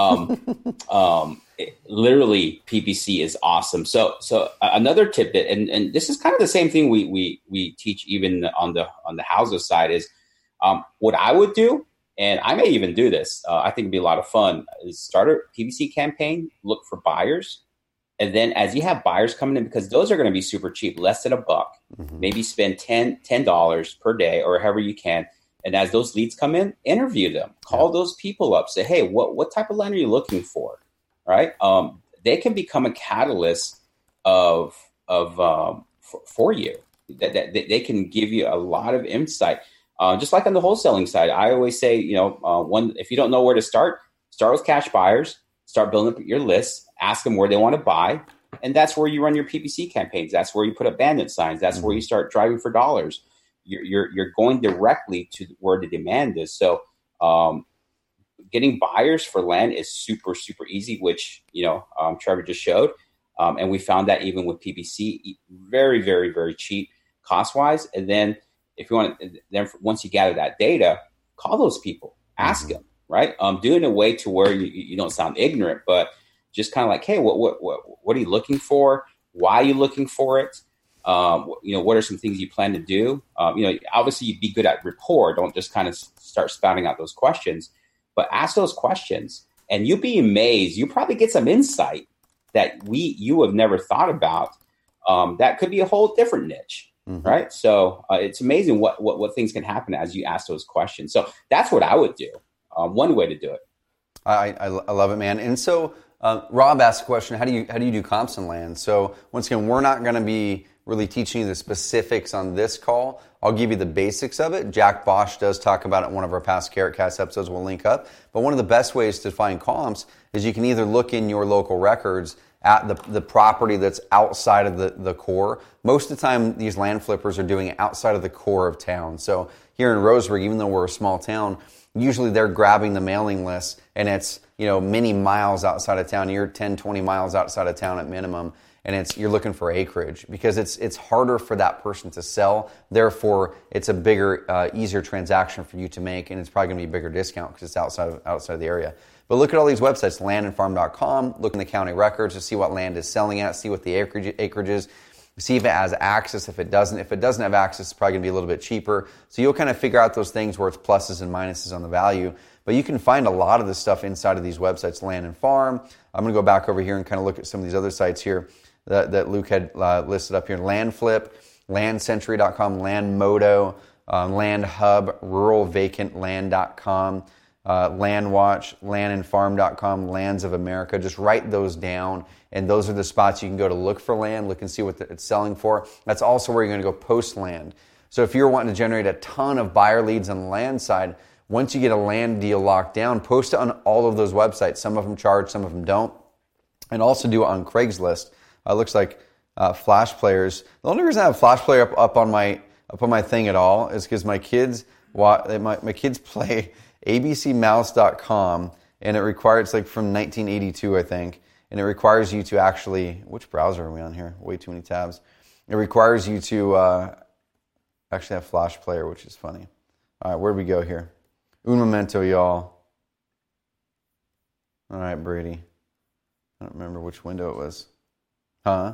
Literally, PPC is awesome. So another tidbit, and this is kind of the same thing we teach even on the houses side, is what I would do, and I may even do this. I think it'd be a lot of fun. Is start a PPC campaign, look for buyers. And then as you have buyers coming in, because those are going to be super cheap, less than $1, maybe spend $10 per day or however you can. And as those leads come in, interview them, call those people up, say, hey, what type of land are you looking for? Right? They can become a catalyst for you. That they can give you a lot of insight. Just like on the wholesaling side, I always say, if you don't know where to start with cash buyers, start building up your list. Ask them where they want to buy, and that's where you run your PPC campaigns. That's where you put abandoned signs. That's where you start driving for dollars. You're going directly to where the demand is. So, getting buyers for land is super, super easy, which Trevor just showed, and we found that even with PPC, very, very, very cheap cost wise. And then if you want, then once you gather that data, call those people, ask them. Right, do it in a way to where you don't sound ignorant, but just kind of like, hey, what are you looking for? Why are you looking for it? What are some things you plan to do? Obviously you'd be good at rapport. Don't just kind of start spouting out those questions, but ask those questions, and you'll be amazed. You probably get some insight that you have never thought about. That could be a whole different niche, right? So it's amazing what things can happen as you ask those questions. So that's what I would do. One way to do it. I love it, man. And so Rob asked a question: How do you do comps in land? So once again, we're not going to be really teaching you the specifics on this call. I'll give you the basics of it. Jack Bosch does talk about it in one of our past Carrot Cast episodes. We'll link up. But one of the best ways to find comps is you can either look in your local records at the property that's outside of the core. Most of the time, these land flippers are doing it outside of the core of town. So here in Roseburg, even though we're a small town, usually they're grabbing the mailing list, and it's many miles outside of town. You're 10, 20 miles outside of town at minimum, and you're looking for acreage because it's harder for that person to sell. Therefore, it's a bigger, easier transaction for you to make, and it's probably going to be a bigger discount because it's outside of the area. But look at all these websites, landandfarm.com. Look in the county records to see what land is selling at, see what the acreage is. See if it has access. If it doesn't have access, it's probably going to be a little bit cheaper. So you'll kind of figure out those things where it's pluses and minuses on the value. But you can find a lot of this stuff inside of these websites, Land and Farm. I'm going to go back over here and kind of look at some of these other sites here that Luke had listed up here. LandFlip, LandCentury.com, LandModo, LandHub, RuralVacantLand.com, LandWatch, LandandFarm.com, Lands of America. Just write those down. And those are the spots you can go to look for land, look and see what it's selling for. That's also where you're going to go post land. So if you're wanting to generate a ton of buyer leads on the land side, once you get a land deal locked down, post it on all of those websites. Some of them charge, some of them don't. And also do it on Craigslist. It looks like Flash Players. The only reason I have Flash Player up on my thing at all is because my kids play abcmouse.com, and it requires, it's like from 1982, I think. And it requires you to actually, which browser are we on here? Way too many tabs. It requires you to actually have Flash Player, which is funny. All right, where do we go here? Un momento, y'all. All right, Brady. I don't remember which window it was. Huh?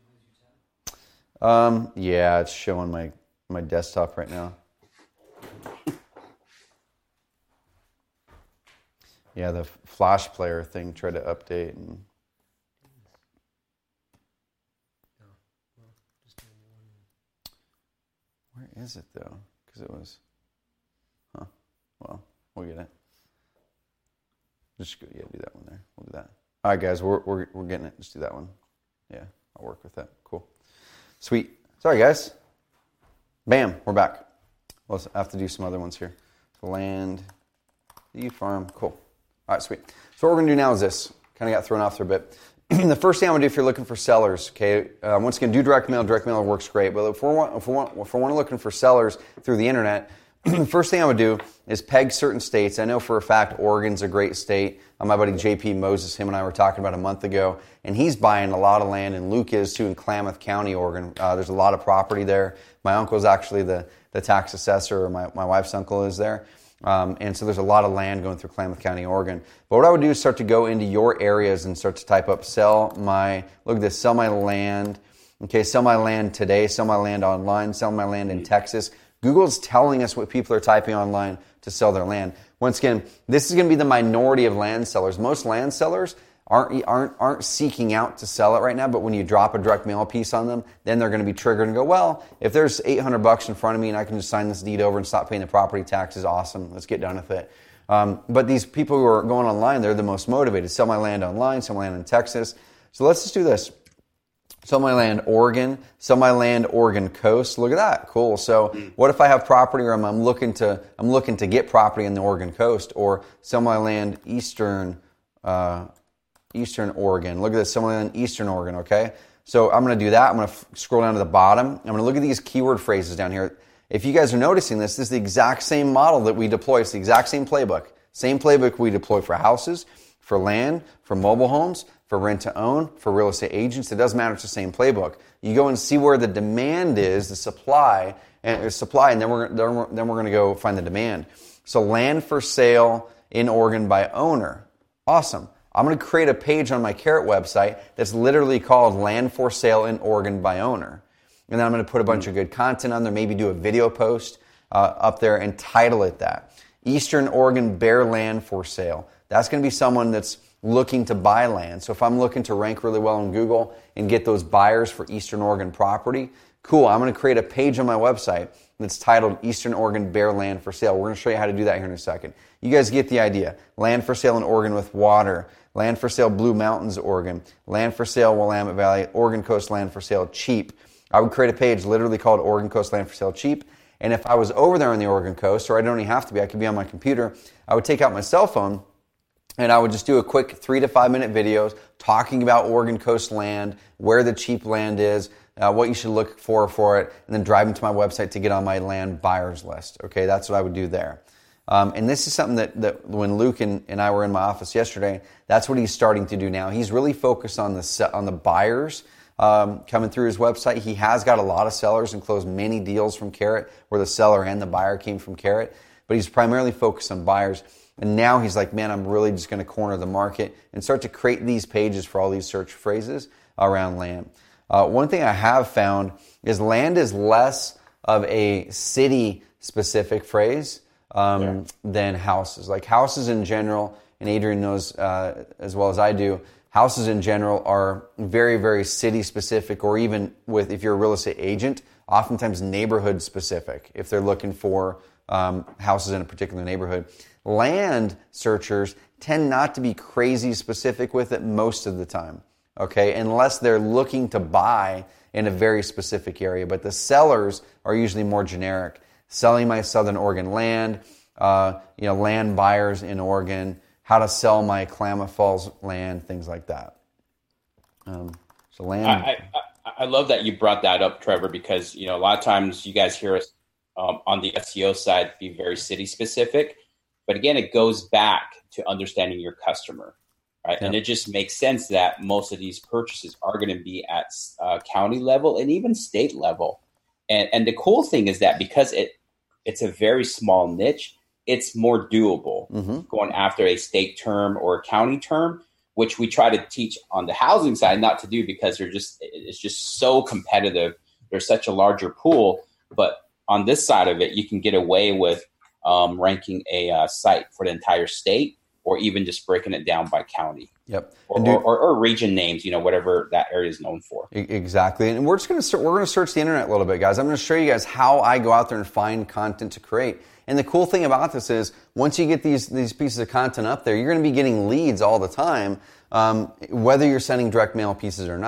Yeah, it's showing my desktop right now. Yeah, the Flash Player thing tried to update and... Where is it though? Because it was, well, we'll get it. Just go, do that one there. We'll do that. All right, guys, we're getting it. Just do that one. Yeah, I'll work with that. Cool, sweet. Sorry, guys. Bam, we're back. Well, I have to do some other ones here. Land, the farm, cool. All right, sweet. So what we're going to do now is this. Kind of got thrown off there a bit. The first thing I'm going to do if you're looking for sellers, okay, once again, do direct mail. Direct mail works great. But if we're looking for sellers through the internet, first thing I would do is peg certain states. I know for a fact Oregon's a great state. My buddy JP Moses, him and I were talking about a month ago, and he's buying a lot of land, and Luke is too in Klamath County, Oregon. There's a lot of property there. My uncle's actually the tax assessor, or my wife's uncle is there. And so there's a lot of land going through Klamath County, Oregon. But what I would do is start to go into your areas and start to type up sell my land. Okay, sell my land today, sell my land online, sell my land in Texas. Google's telling us what people are typing online to sell their land. Once again, this is going to be the minority of land sellers. Most land sellers aren't seeking out to sell it right now, but when you drop a direct mail piece on them, then they're going to be triggered and go, well, if there's $800 in front of me and I can just sign this deed over and stop paying the property taxes, awesome, let's get done with it. But these people who are going online, they're the most motivated. Sell my land online, sell my land in Texas. So let's just do this. Sell my land, Oregon. Sell my land, Oregon coast. Look at that, cool. So what if I have property, or I'm looking to get property in the Oregon coast, or sell my land, Eastern Oregon. Look at this, someone in Eastern Oregon, okay? So I'm going to do that. I'm going to scroll down to the bottom. I'm going to look at these keyword phrases down here. If you guys are noticing this is the exact same model that we deploy. It's the exact same playbook. Same playbook we deploy for houses, for land, for mobile homes, for rent to own, for real estate agents. It doesn't matter. It's the same playbook. You go and see where the demand is, the supply, and then we're going to go find the demand. So land for sale in Oregon by owner. Awesome. I'm going to create a page on my Carrot website that's literally called Land for Sale in Oregon by Owner. And then I'm going to put a bunch of good content on there, maybe do a video post up there and title it that. Eastern Oregon Bare Land for Sale. That's going to be someone that's looking to buy land. So if I'm looking to rank really well in Google and get those buyers for Eastern Oregon property, cool, I'm going to create a page on my website that's titled Eastern Oregon Bare Land for Sale. We're going to show you how to do that here in a second. You guys get the idea. Land for sale in Oregon with water. Land for sale Blue Mountains, Oregon. Land for sale Willamette Valley. Oregon Coast Land for Sale cheap. I would create a page literally called Oregon Coast Land for Sale cheap. And if I was over there on the Oregon coast, or I don't even have to be, I could be on my computer, I would take out my cell phone and I would just do a quick 3 to 5 minute videos talking about Oregon coast land, where the cheap land is, what you should look for it, and then drive them to my website to get on my land buyers list. Okay, that's what I would do there. And this is something that when Luke and I were in my office yesterday, that's what he's starting to do now. He's really focused on the buyers coming through his website. He has got a lot of sellers and closed many deals from Carrot where the seller and the buyer came from Carrot, but he's primarily focused on buyers. And now he's like, man, I'm really just going to corner the market and start to create these pages for all these search phrases around land. One thing I have found is land is less of a city-specific phrase than houses. Like houses in general, and Adrian knows as well as I do, houses in general are very, very city-specific, or even if you're a real estate agent, oftentimes neighborhood-specific if they're looking for houses in a particular neighborhood. Land searchers tend not to be crazy specific with it most of the time, okay, unless they're looking to buy in a very specific area. But the sellers are usually more generic. Selling my Southern Oregon land, land buyers in Oregon, how to sell my Klamath Falls land, things like that. So land. I love that you brought that up, Trevor, because a lot of times you guys hear us on the SEO side be very city specific. But again, it goes back to understanding your customer, right? Yeah. And it just makes sense that most of these purchases are going to be at county level and even state level. And the cool thing is that because it's a very small niche, it's more doable going after a state term or a county term, which we try to teach on the housing side not to do because it's just so competitive. There's such a larger pool. But on this side of it, you can get away with ranking a site for the entire state, or even just breaking it down by county. Yep. Or region names, whatever that area is known for. Exactly. And we're going to search the internet a little bit, guys. I'm going to show you guys how I go out there and find content to create. And the cool thing about this is once you get these pieces of content up there, you're going to be getting leads all the time, whether you're sending direct mail pieces or not.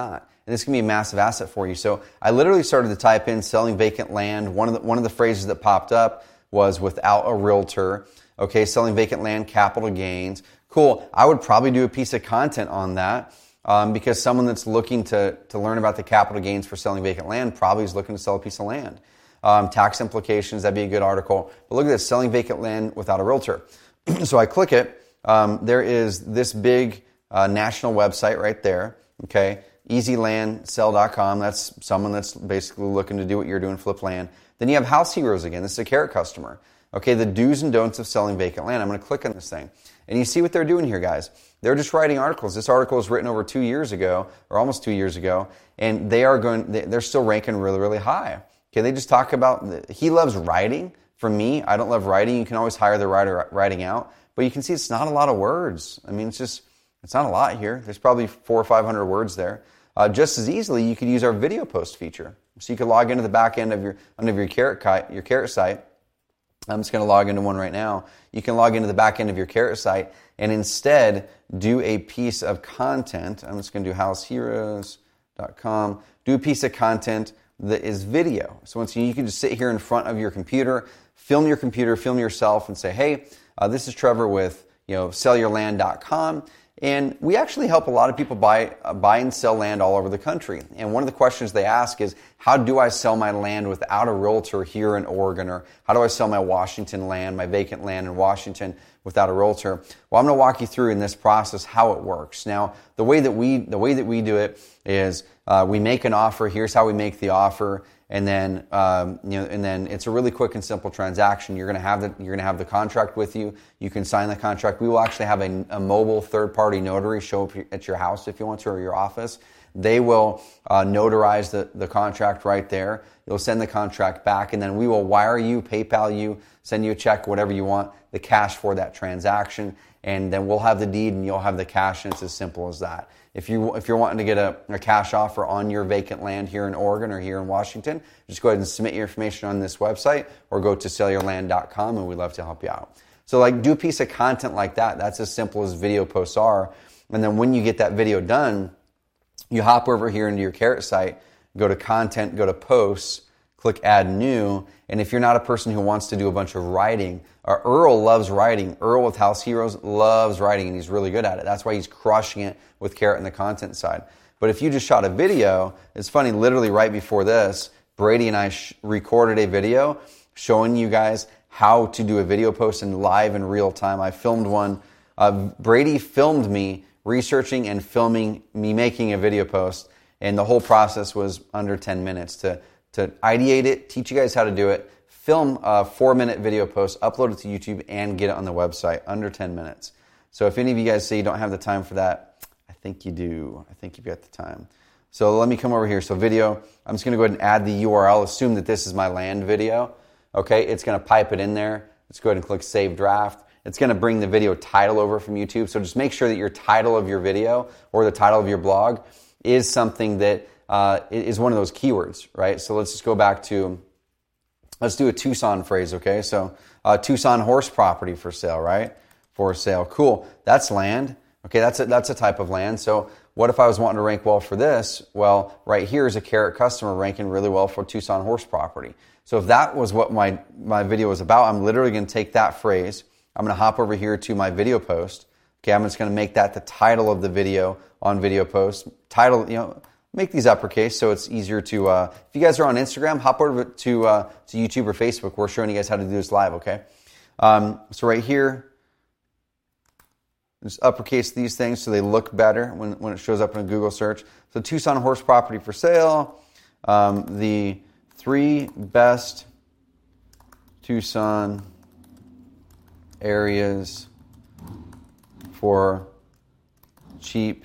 and this can be a massive asset for you. So I literally started to type in selling vacant land. One of the phrases that popped up was without a realtor. Okay, selling vacant land, capital gains. Cool. I would probably do a piece of content on that because someone that's looking to learn about the capital gains for selling vacant land probably is looking to sell a piece of land. Tax implications, that'd be a good article. But look at this, selling vacant land without a realtor. So I click it. There is this big national website right there. Okay, easylandsell.com. That's someone that's basically looking to do what you're doing, flip land. Then you have House Heroes again. This is a Carrot customer. Okay, the do's and don'ts of selling vacant land. I'm going to click on this thing. And you see what they're doing here, guys. They're just writing articles. This article was written over 2 years ago, or almost 2 years ago, and they're still ranking really, really high. Okay, they just talk about, he loves writing. For me, I don't love writing. You can always hire the writer writing out, but you can see it's not a lot of words. I mean, it's not a lot here. There's probably 400 or 500 words there. Just as easily, you could use our video post feature. So you could log into the back end of your Carrot site. I'm just going to log into one right now. You can log into the back end of your Carrot site and instead do a piece of content. I'm just going to do househeroes.com. Do a piece of content that is video. So once you can just sit here in front of your computer, film yourself, and say, hey, this is Trevor with sellyourland.com. And we actually help a lot of people buy and sell land all over the country. And one of the questions they ask is, how do I sell my land without a realtor here in Oregon? Or how do I sell my Washington land, my vacant land in Washington without a realtor? Well, I'm going to walk you through in this process how it works. Now, the way that we do it is we make an offer. Here's how we make the offer. And then, and then it's a really quick and simple transaction. You're going to have the contract with you. You can sign the contract. We will actually have a mobile third-party notary show up at your house if you want to, or your office. They will notarize the contract right there. You'll send the contract back, and then we will wire you, PayPal you, send you a check, whatever you want, the cash for that transaction, and then we'll have the deed and you'll have the cash, and it's as simple as that. If you're wanting to get a cash offer on your vacant land here in Oregon or here in Washington, just go ahead and submit your information on this website or go to sellyourland.com, and we'd love to help you out. So do a piece of content like that. That's as simple as video posts are. And then when you get that video done, you hop over here into your Carrot site, go to content, go to posts, click add new. And if you're not a person who wants to do a bunch of writing, Earl loves writing. Earl with House Heroes loves writing, and he's really good at it. That's why he's crushing it with Carrot in the content side. But if you just shot a video, it's funny, literally right before this, Brady and I recorded a video showing you guys how to do a video post in live in real time. I filmed one. Brady filmed me researching and filming me making a video post, and the whole process was under 10 minutes to ideate it, teach you guys how to do it, film a 4-minute video post, upload it to YouTube, and get it on the website under 10 minutes. So if any of you guys say you don't have the time for that, I think you do. I think you've got the time. So let me come over here. So video, I'm just going to go ahead and add the URL. Assume that this is my land video. Okay, it's going to pipe it in there. Let's go ahead and click Save Draft. It's going to bring the video title over from YouTube. So just make sure that your title of your video or the title of your blog is something that is one of those keywords, right? So let's just go back to, let's do a Tucson phrase, okay? So Tucson horse property for sale, right? For sale. Cool. That's land. Okay, that's a type of land. So what if I was wanting to rank well for this? Well, right here is a Carrot customer ranking really well for Tucson horse property. So if that was what my video was about, I'm literally going to take that phrase. I'm going to hop over here to my video post. Okay, I'm just going to make that the title of the video on video post. Title, make these uppercase so it's easier to, if you guys are on Instagram, hop over to YouTube or Facebook. We're showing you guys how to do this live, okay? So right here, just uppercase these things so they look better when it shows up in a Google search. So Tucson horse property for sale. The 3 best Tucson areas for cheap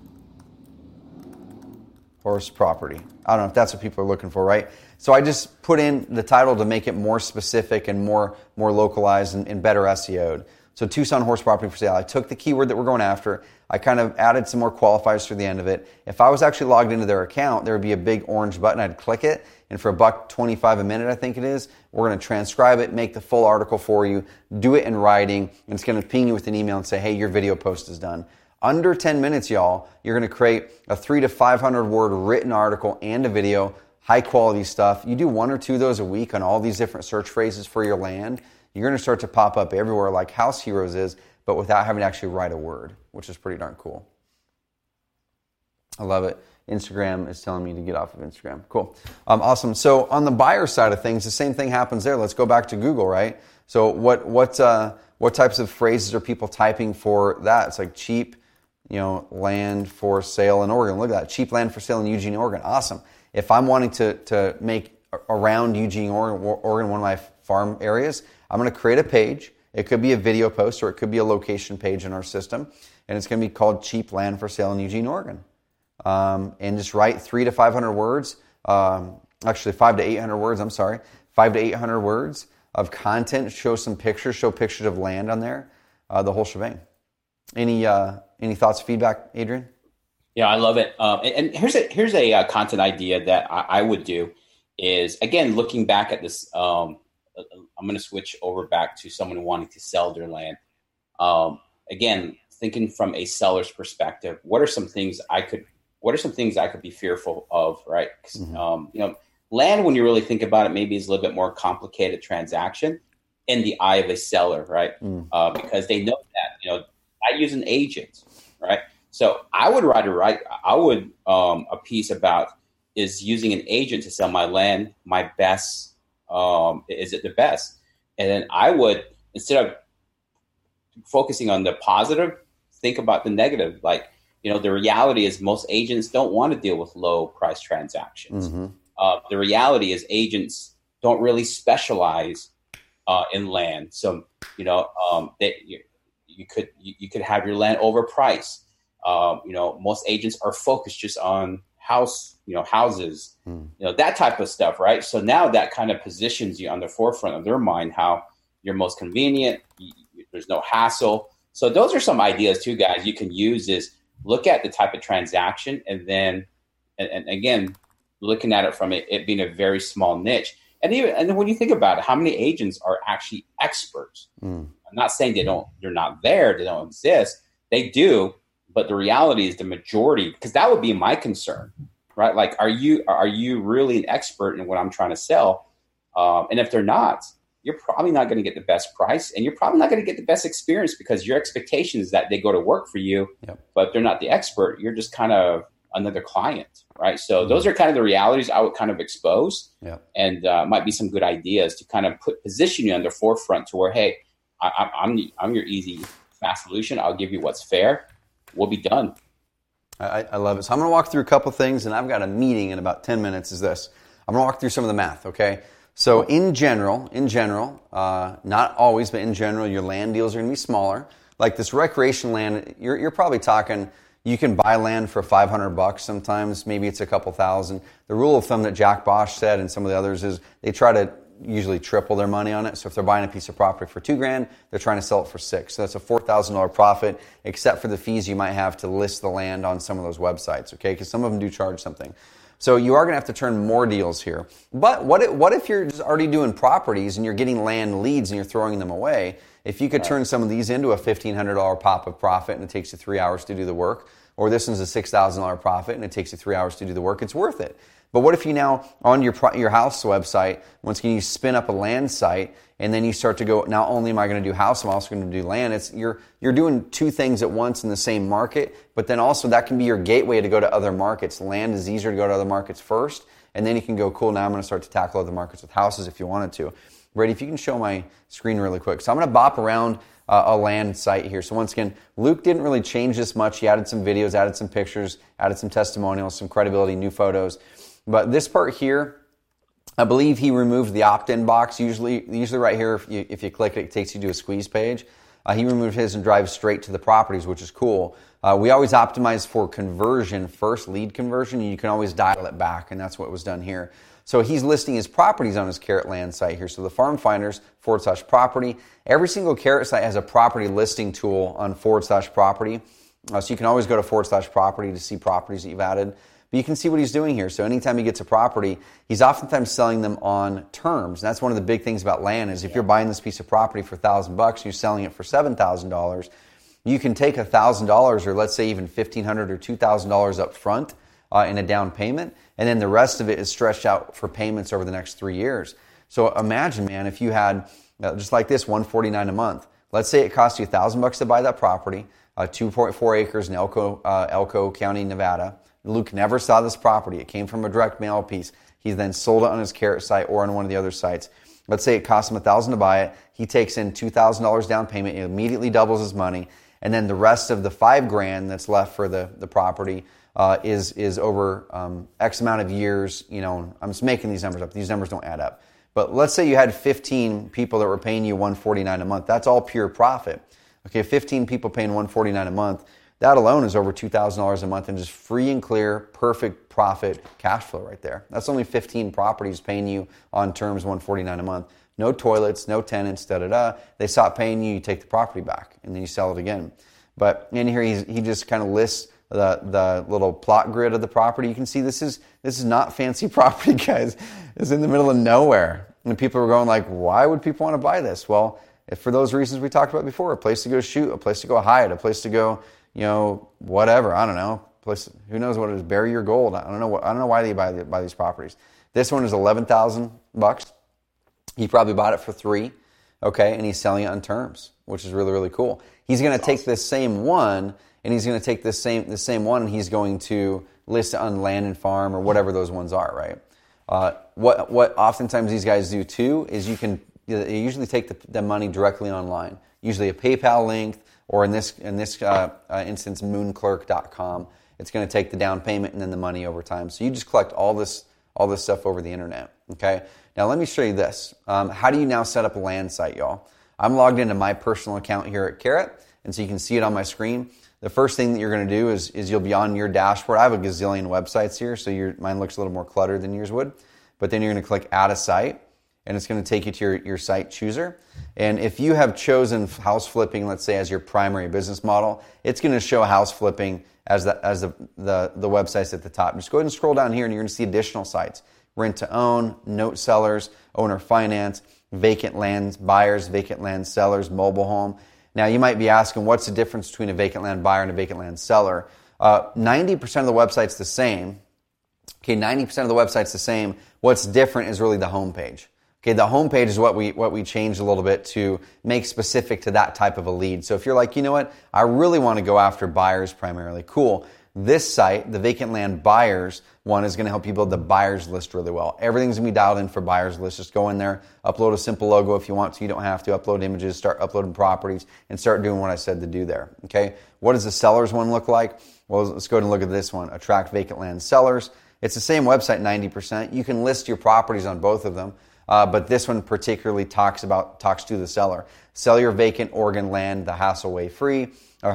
horse property. I don't know if that's what people are looking for, right? So I just put in the title to make it more specific and more localized and better SEO'd. So Tucson horse property for sale. I took the keyword that we're going after. I kind of added some more qualifiers to the end of it. If I was actually logged into their account, there would be a big orange button. I'd click it, and for $1.25 a minute, I think it is, we're going to transcribe it, make the full article for you, do it in writing, and it's going to ping you with an email and say, hey, your video post is done. Under 10 minutes, y'all, you're going to create a 300 to 500 word written article and a video, high quality stuff. You do 1 or 2 of those a week on all these different search phrases for your land. You're going to start to pop up everywhere like House Heroes is, but without having to actually write a word, which is pretty darn cool. I love it. Instagram is telling me to get off of Instagram. Cool. Awesome. So on the buyer side of things, the same thing happens there. Let's go back to Google, right? So what types of phrases are people typing for that? It's like cheap, land for sale in Oregon. Look at that. Cheap land for sale in Eugene, Oregon. Awesome. If I'm wanting to make around Eugene, Oregon, one of my farm areas, I'm going to create a page. It could be a video post or it could be a location page in our system. And it's going to be called Cheap Land for Sale in Eugene, Oregon. And just write 300 to 500 words, actually 500 to 800 words, 500 to 800 words of content, show pictures of land on there, the whole shebang. Any thoughts, feedback, Adrian? Yeah, I love it. And here's a content idea that I would do is, again, looking back at this, I'm going to switch over back to someone wanting to sell their land. Again, thinking from a seller's perspective, what are some things I could be fearful of, right? Land, when you really think about it, maybe is a little bit more complicated transaction in the eye of a seller, right? Because they know that, I use an agent, right? So I would a piece about, is using an agent to sell my land my best? Is it the best? And then I would, instead of focusing on the positive, think about the negative. Like, the reality is most agents don't want to deal with low price transactions. The reality is agents don't really specialize in land. So, you could have your land overpriced. Most agents are focused just on houses, that type of stuff, right? So now that kind of positions you on the forefront of their mind, how you're most convenient. There's no hassle. So those are some ideas too, guys. You can use is look at the type of transaction and then, and again, looking at it from it being a very small niche. And then when you think about it, how many agents are actually experts? I'm not saying they're not there, they don't exist. They do, but the reality is the majority, because that would be my concern, right? Like, are you really an expert in what I'm trying to sell? And if they're not, you're probably not going to get the best price, and you're probably not going to get the best experience, because your expectation is that they go to work for you. Yep. But if they're not the expert, you're just kind of another client, right? So those are kind of the realities I would kind of expose. Yep. And might be some good ideas to kind of position you on the forefront to where, hey, I'm your easy, fast solution. I'll give you what's fair. We'll be done. I love it. So I'm going to walk through a couple things, and I've got a meeting in about 10 minutes. I'm going to walk through some of the math, okay? So in general, not always, but in general, your land deals are going to be smaller. Like this recreation land, you're probably talking, you can buy land for $500 sometimes, maybe it's a couple thousand. The rule of thumb that Jack Bosch said and some of the others is they try to usually triple their money on it. So if they're buying a piece of property for $2,000, they're trying to sell it for $6,000. So that's a $4,000 profit, except for the fees you might have to list the land on some of those websites, okay? Because some of them do charge something. So you are going to have to turn more deals here. But what if you're just already doing properties and you're getting land leads and you're throwing them away? If you could turn some of these into a $1,500 pop of profit and it takes you 3 hours to do the work, or this one's a $6,000 profit and it takes you 3 hours to do the work, it's worth it. But what if you now, on your house website, once again, you spin up a land site, and then you start to go, not only am I going to do house, I'm also going to do land. You're doing two things at once in the same market, but then also that can be your gateway to go to other markets. Land is easier to go to other markets first, and then you can go, cool, now I'm going to start to tackle other markets with houses if you wanted to. Brady, if you can show my screen really quick. So I'm going to bop around a land site here. So once again, Luke didn't really change this much. He added some videos, added some pictures, added some testimonials, some credibility, new photos. But this part here, I believe he removed the opt-in box. Usually right here, if you click it, it takes you to a squeeze page. He removed his and drives straight to the properties, which is cool. We always optimize for conversion first, lead conversion, and you can always dial it back, and that's what was done here. So he's listing his properties on his Carrot Land site here. So the Farm Finders /property. Every single Carrot site has a property listing tool on /property. So you can always go to /property to see properties that you've added. But you can see what he's doing here. So anytime he gets a property, he's oftentimes selling them on terms. And that's one of the big things about land is if you're buying this piece of property for $1,000, you're selling it for $7,000. you can take $1,000 or let's say even $1,500 or $2,000 up front in a down payment, and then the rest of it is stretched out for payments over the next 3 years. So imagine, man, if you had just like this, $149 a month. Let's say it cost you $1,000 to buy that property, 2.4 acres in Elko County, Nevada. Luke never saw this property. It came from a direct mail piece. He then sold it on his Carrot site or on one of the other sites. Let's say it cost him $1,000 to buy it. He takes in $2,000 down payment. It immediately doubles his money. And then the rest of the $5,000 that's left for the property is over X amount of years. You know, I'm just making these numbers up. These numbers don't add up. But let's say you had 15 people that were paying you $149 a month. That's all pure profit. Okay, 15 people paying $149 a month. That alone is over $2,000 a month and just free and clear, perfect profit cash flow right there. That's only 15 properties paying you on terms $149 a month. No toilets, no tenants, da-da-da. They stop paying you, you take the property back, and then you sell it again. But in here, he just kind of lists the little plot grid of the property. You can see this is not fancy property, guys. It's in the middle of nowhere. And people are going like, why would people want to buy this? Well, for those reasons we talked about before, a place to go shoot, a place to go hide, a place to go, you know, whatever, I don't know. Place, who knows what it is, bury your gold. I don't know why they buy these properties. This one is $11,000. He probably bought it for $3,000, okay, and he's selling it on terms, which is really, really cool. He's going to take this same one, and he's going to take this same one, and he's going to list it on Land and Farm or whatever those ones are, right? What oftentimes these guys do too is you usually take the money directly online, usually a PayPal link, or in this instance, moonclerk.com. It's going to take the down payment and then the money over time. So you just collect all this stuff over the internet. Okay. Now let me show you this. How do you now set up a land site, y'all? I'm logged into my personal account here at Carrot, and so you can see it on my screen. The first thing that you're going to do is you'll be on your dashboard. I have a gazillion websites here, so mine looks a little more cluttered than yours would. But then you're going to click Add a Site, and it's going to take you to your site chooser. And if you have chosen house flipping, let's say, as your primary business model, it's going to show house flipping as the websites at the top. Just go ahead and scroll down here, and you're going to see additional sites: rent to own, note sellers, owner finance, vacant land buyers, vacant land sellers, mobile home. Now, you might be asking, what's the difference between a vacant land buyer and a vacant land seller? 90% of the website's the same. Okay, 90% of the website's the same. What's different is really the homepage. Okay, the homepage is what we changed a little bit to make specific to that type of a lead. So if you're like, you know what, I really want to go after buyers primarily, cool. This site, the vacant land buyers one, is going to help you build the buyers list really well. Everything's going to be dialed in for buyers list. Just go in there, upload a simple logo if you want to. You don't have to upload images, start uploading properties, and start doing what I said to do there. Okay, what does the sellers one look like? Well, let's go ahead and look at this one. Attract vacant land sellers. It's the same website, 90%. You can list your properties on both of them. But this one particularly talks to the seller. Sell your vacant Oregon land the hassle-free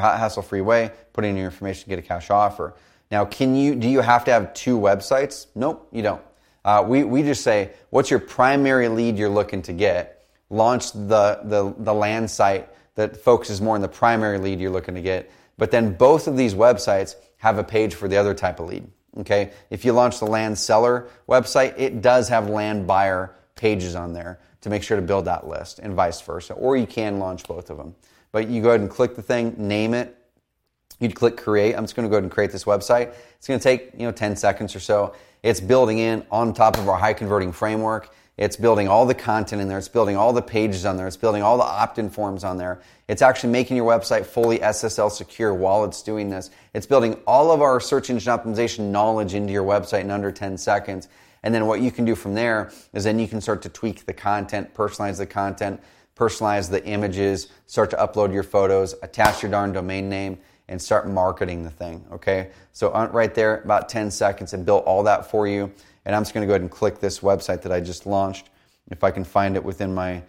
way. Put in your information to get a cash offer. Now, do you have to have two websites? Nope, you don't. We just say, what's your primary lead you're looking to get? Launch the land site that focuses more on the primary lead you're looking to get. But then both of these websites have a page for the other type of lead. Okay, if you launch the land seller website, it does have land buyer pages on there to make sure to build that list, and vice versa. Or you can launch both of them. But you go ahead and click the thing, name it. You'd click create. I'm just going to go ahead and create this website. It's going to take 10 seconds or so. It's building in on top of our high converting framework. It's building all the content in there. It's building all the pages on there. It's building all the opt-in forms on there. It's actually making your website fully SSL secure while it's doing this. It's building all of our search engine optimization knowledge into your website in under 10 seconds. And then what you can do from there is then you can start to tweak the content, personalize the content, personalize the images, start to upload your photos, attach your darn domain name, and start marketing the thing, okay? So right there, about 10 seconds, it built all that for you. And I'm just going to go ahead and click this website that I just launched, if I can find it within my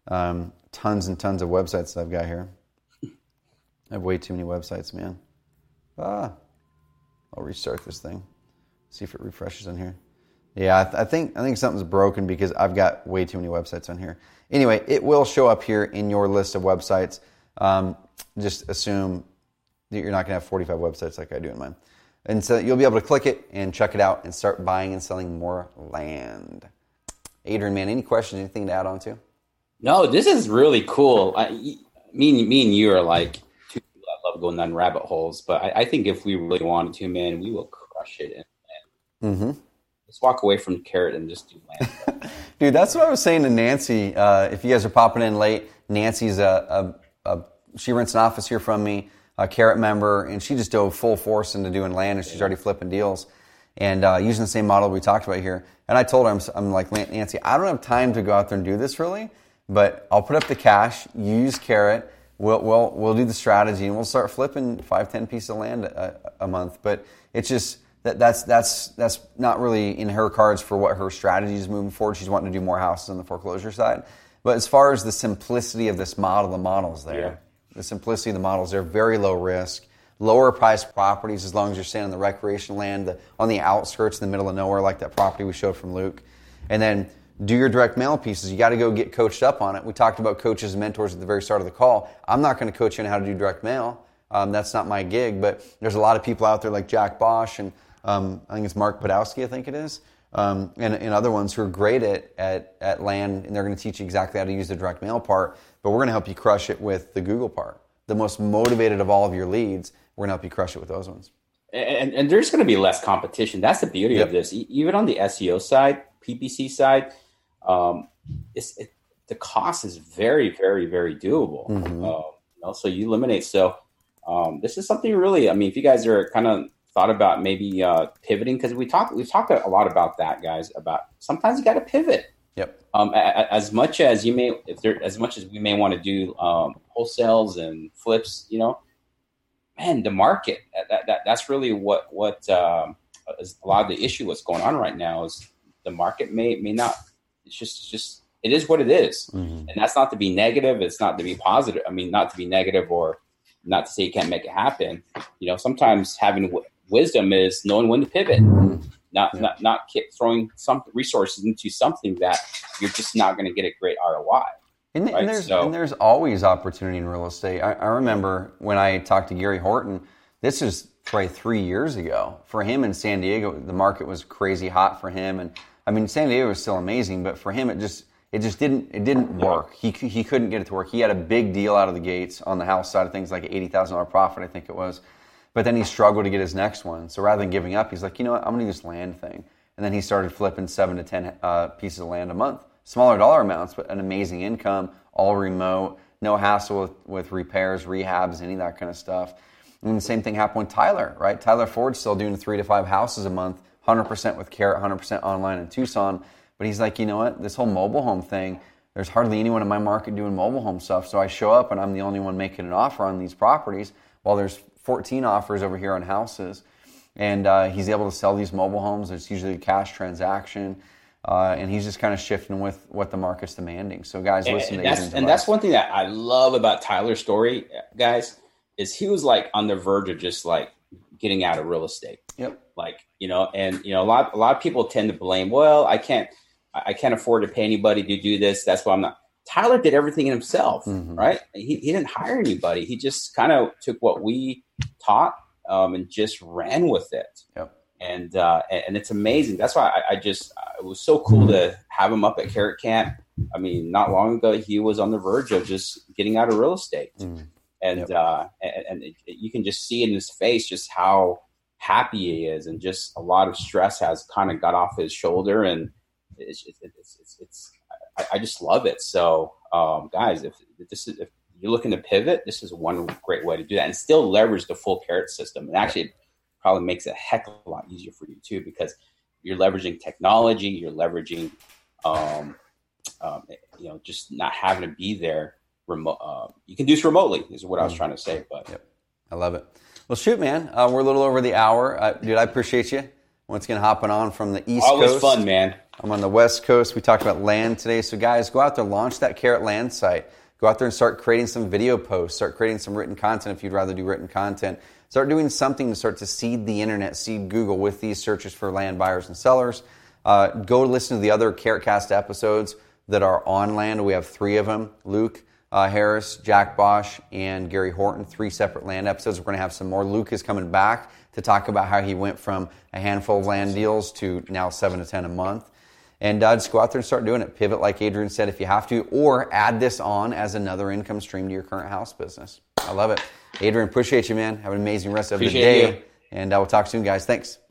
tons and tons of websites that I've got here. I have way too many websites, man. I'll restart this thing. See if it refreshes on here. Yeah, I think something's broken because I've got way too many websites on here. Anyway, it will show up here in your list of websites. Just assume that you're not going to have 45 websites like I do in mine. And so you'll be able to click it and check it out and start buying and selling more land. Adrian, man, any questions, anything to add on to? No, this is really cool. Me and you are like two love going down rabbit holes, but I think if we really wanted to, man, we will crush it. And let's walk away from carrot and just do land. Dude, that's what I was saying to Nancy. If you guys are popping in late, Nancy's she rents an office here from me, a Carrot member, and she just dove full force into doing land, and she's already flipping deals and using the same model we talked about here. And I told her, I'm like, Nancy, I don't have time to go out there and do this really, but I'll put up the cash, use Carrot, we'll do the strategy, and we'll start flipping 5-10 pieces of land a month. But it's just that's not really in her cards for what her strategy is moving forward. She's wanting to do more houses on the foreclosure side. But as far as the simplicity of this model, the model's there. Yeah. The simplicity of the models, they're very low risk, lower priced properties as long as you're staying on the recreation land, on the outskirts in the middle of nowhere, like that property we showed from Luke. And then do your direct mail pieces. You got to go get coached up on it. We talked about coaches and mentors at the very start of the call. I'm not going to coach you on how to do direct mail. That's not my gig, but there's a lot of people out there like Jack Bosch and I think it's Mark Podowski, I think it is, and other ones who are great at land, and they're going to teach you exactly how to use the direct mail part, but we're going to help you crush it with the Google part. The most motivated of all of your leads, we're going to help you crush it with those ones. And there's going to be less competition. That's the beauty of this. Even on the SEO side, PPC side, the cost is very, very, very doable. So you eliminate. So this is something really, I mean, if you guys are kind of thought about maybe pivoting, because we've talked a lot about that, guys, about sometimes you got to pivot. Yep. As much as we may want to do wholesales and flips, man, the market, that's really what is a lot of the issue. What's going on right now is the market may not. It's just it is what it is, and that's not to be negative. It's not to be positive. I mean, not to be negative or not to say you can't make it happen. Sometimes having wisdom is knowing when to pivot, not keep throwing some resources into something that you're just not going to get a great ROI. And there's always opportunity in real estate. I remember when I talked to Gary Horton, this is probably 3 years ago. For him in San Diego, the market was crazy hot for him. And I mean, San Diego was still amazing, but for him, it just didn't work. He couldn't get it to work. He had a big deal out of the gates on the house side of things, like an $80,000 profit, I think it was. But then he struggled to get his next one. So rather than giving up, he's like, you know what, I'm going to do this land thing. And then he started flipping 7 to 10 pieces of land a month. Smaller dollar amounts, but an amazing income, all remote, no hassle with repairs, rehabs, any of that kind of stuff. And the same thing happened with Tyler, right? Tyler Ford's still doing 3 to 5 houses a month, 100% with Carrot, 100% online in Tucson. But he's like, you know what, this whole mobile home thing, there's hardly anyone in my market doing mobile home stuff. So I show up and I'm the only one making an offer on these properties while there's 14 offers over here on houses. And he's able to sell these mobile homes. It's usually a cash transaction. And he's just kind of shifting with what the market's demanding. So guys, listen to Adrian's advice. And that's one thing that I love about Tyler's story, guys, is he was like on the verge of just like getting out of real estate. Yep. Like, a lot of people tend to blame, well, I can't afford to pay anybody to do this. That's why I'm not. Tyler did everything himself, right? He didn't hire anybody. He just kind of took what we taught and just ran with it. Yep. And it's amazing. That's why it was so cool to have him up at Carrot Camp. I mean, not long ago, he was on the verge of just getting out of real estate. And you can just see in his face just how happy he is, and just a lot of stress has kind of got off his shoulder, and I just love it. So, guys, if you're looking to pivot, this is one great way to do that, and still leverage the full Carrot system. And actually, it probably makes it a heck of a lot easier for you too, because you're leveraging technology, you're leveraging, just not having to be there. Remote, you can do this remotely, is what I was trying to say. But yep. I love it. Well, shoot, man, we're a little over the hour. Dude, I appreciate you. Once again, hopping on from the East Coast. Always fun, man. I'm on the West Coast. We talked about land today. So, guys, go out there, launch that Carrot land site. Go out there and start creating some video posts. Start creating some written content if you'd rather do written content. Start doing something to start to seed the internet, seed Google with these searches for land buyers and sellers. Go listen to the other CarrotCast episodes that are on land. We have 3 of them. Luke Harris, Jack Bosch, and Gary Horton, 3 separate land episodes. We're going to have some more. Luke is coming back to talk about how he went from a handful of land deals to now 7 to 10 a month. And just go out there and start doing it. Pivot, like Adrian said, if you have to, or add this on as another income stream to your current house business. I love it. Adrian, appreciate you, man. Have an amazing rest of the Appreciate day. you. And I will talk soon, guys. Thanks.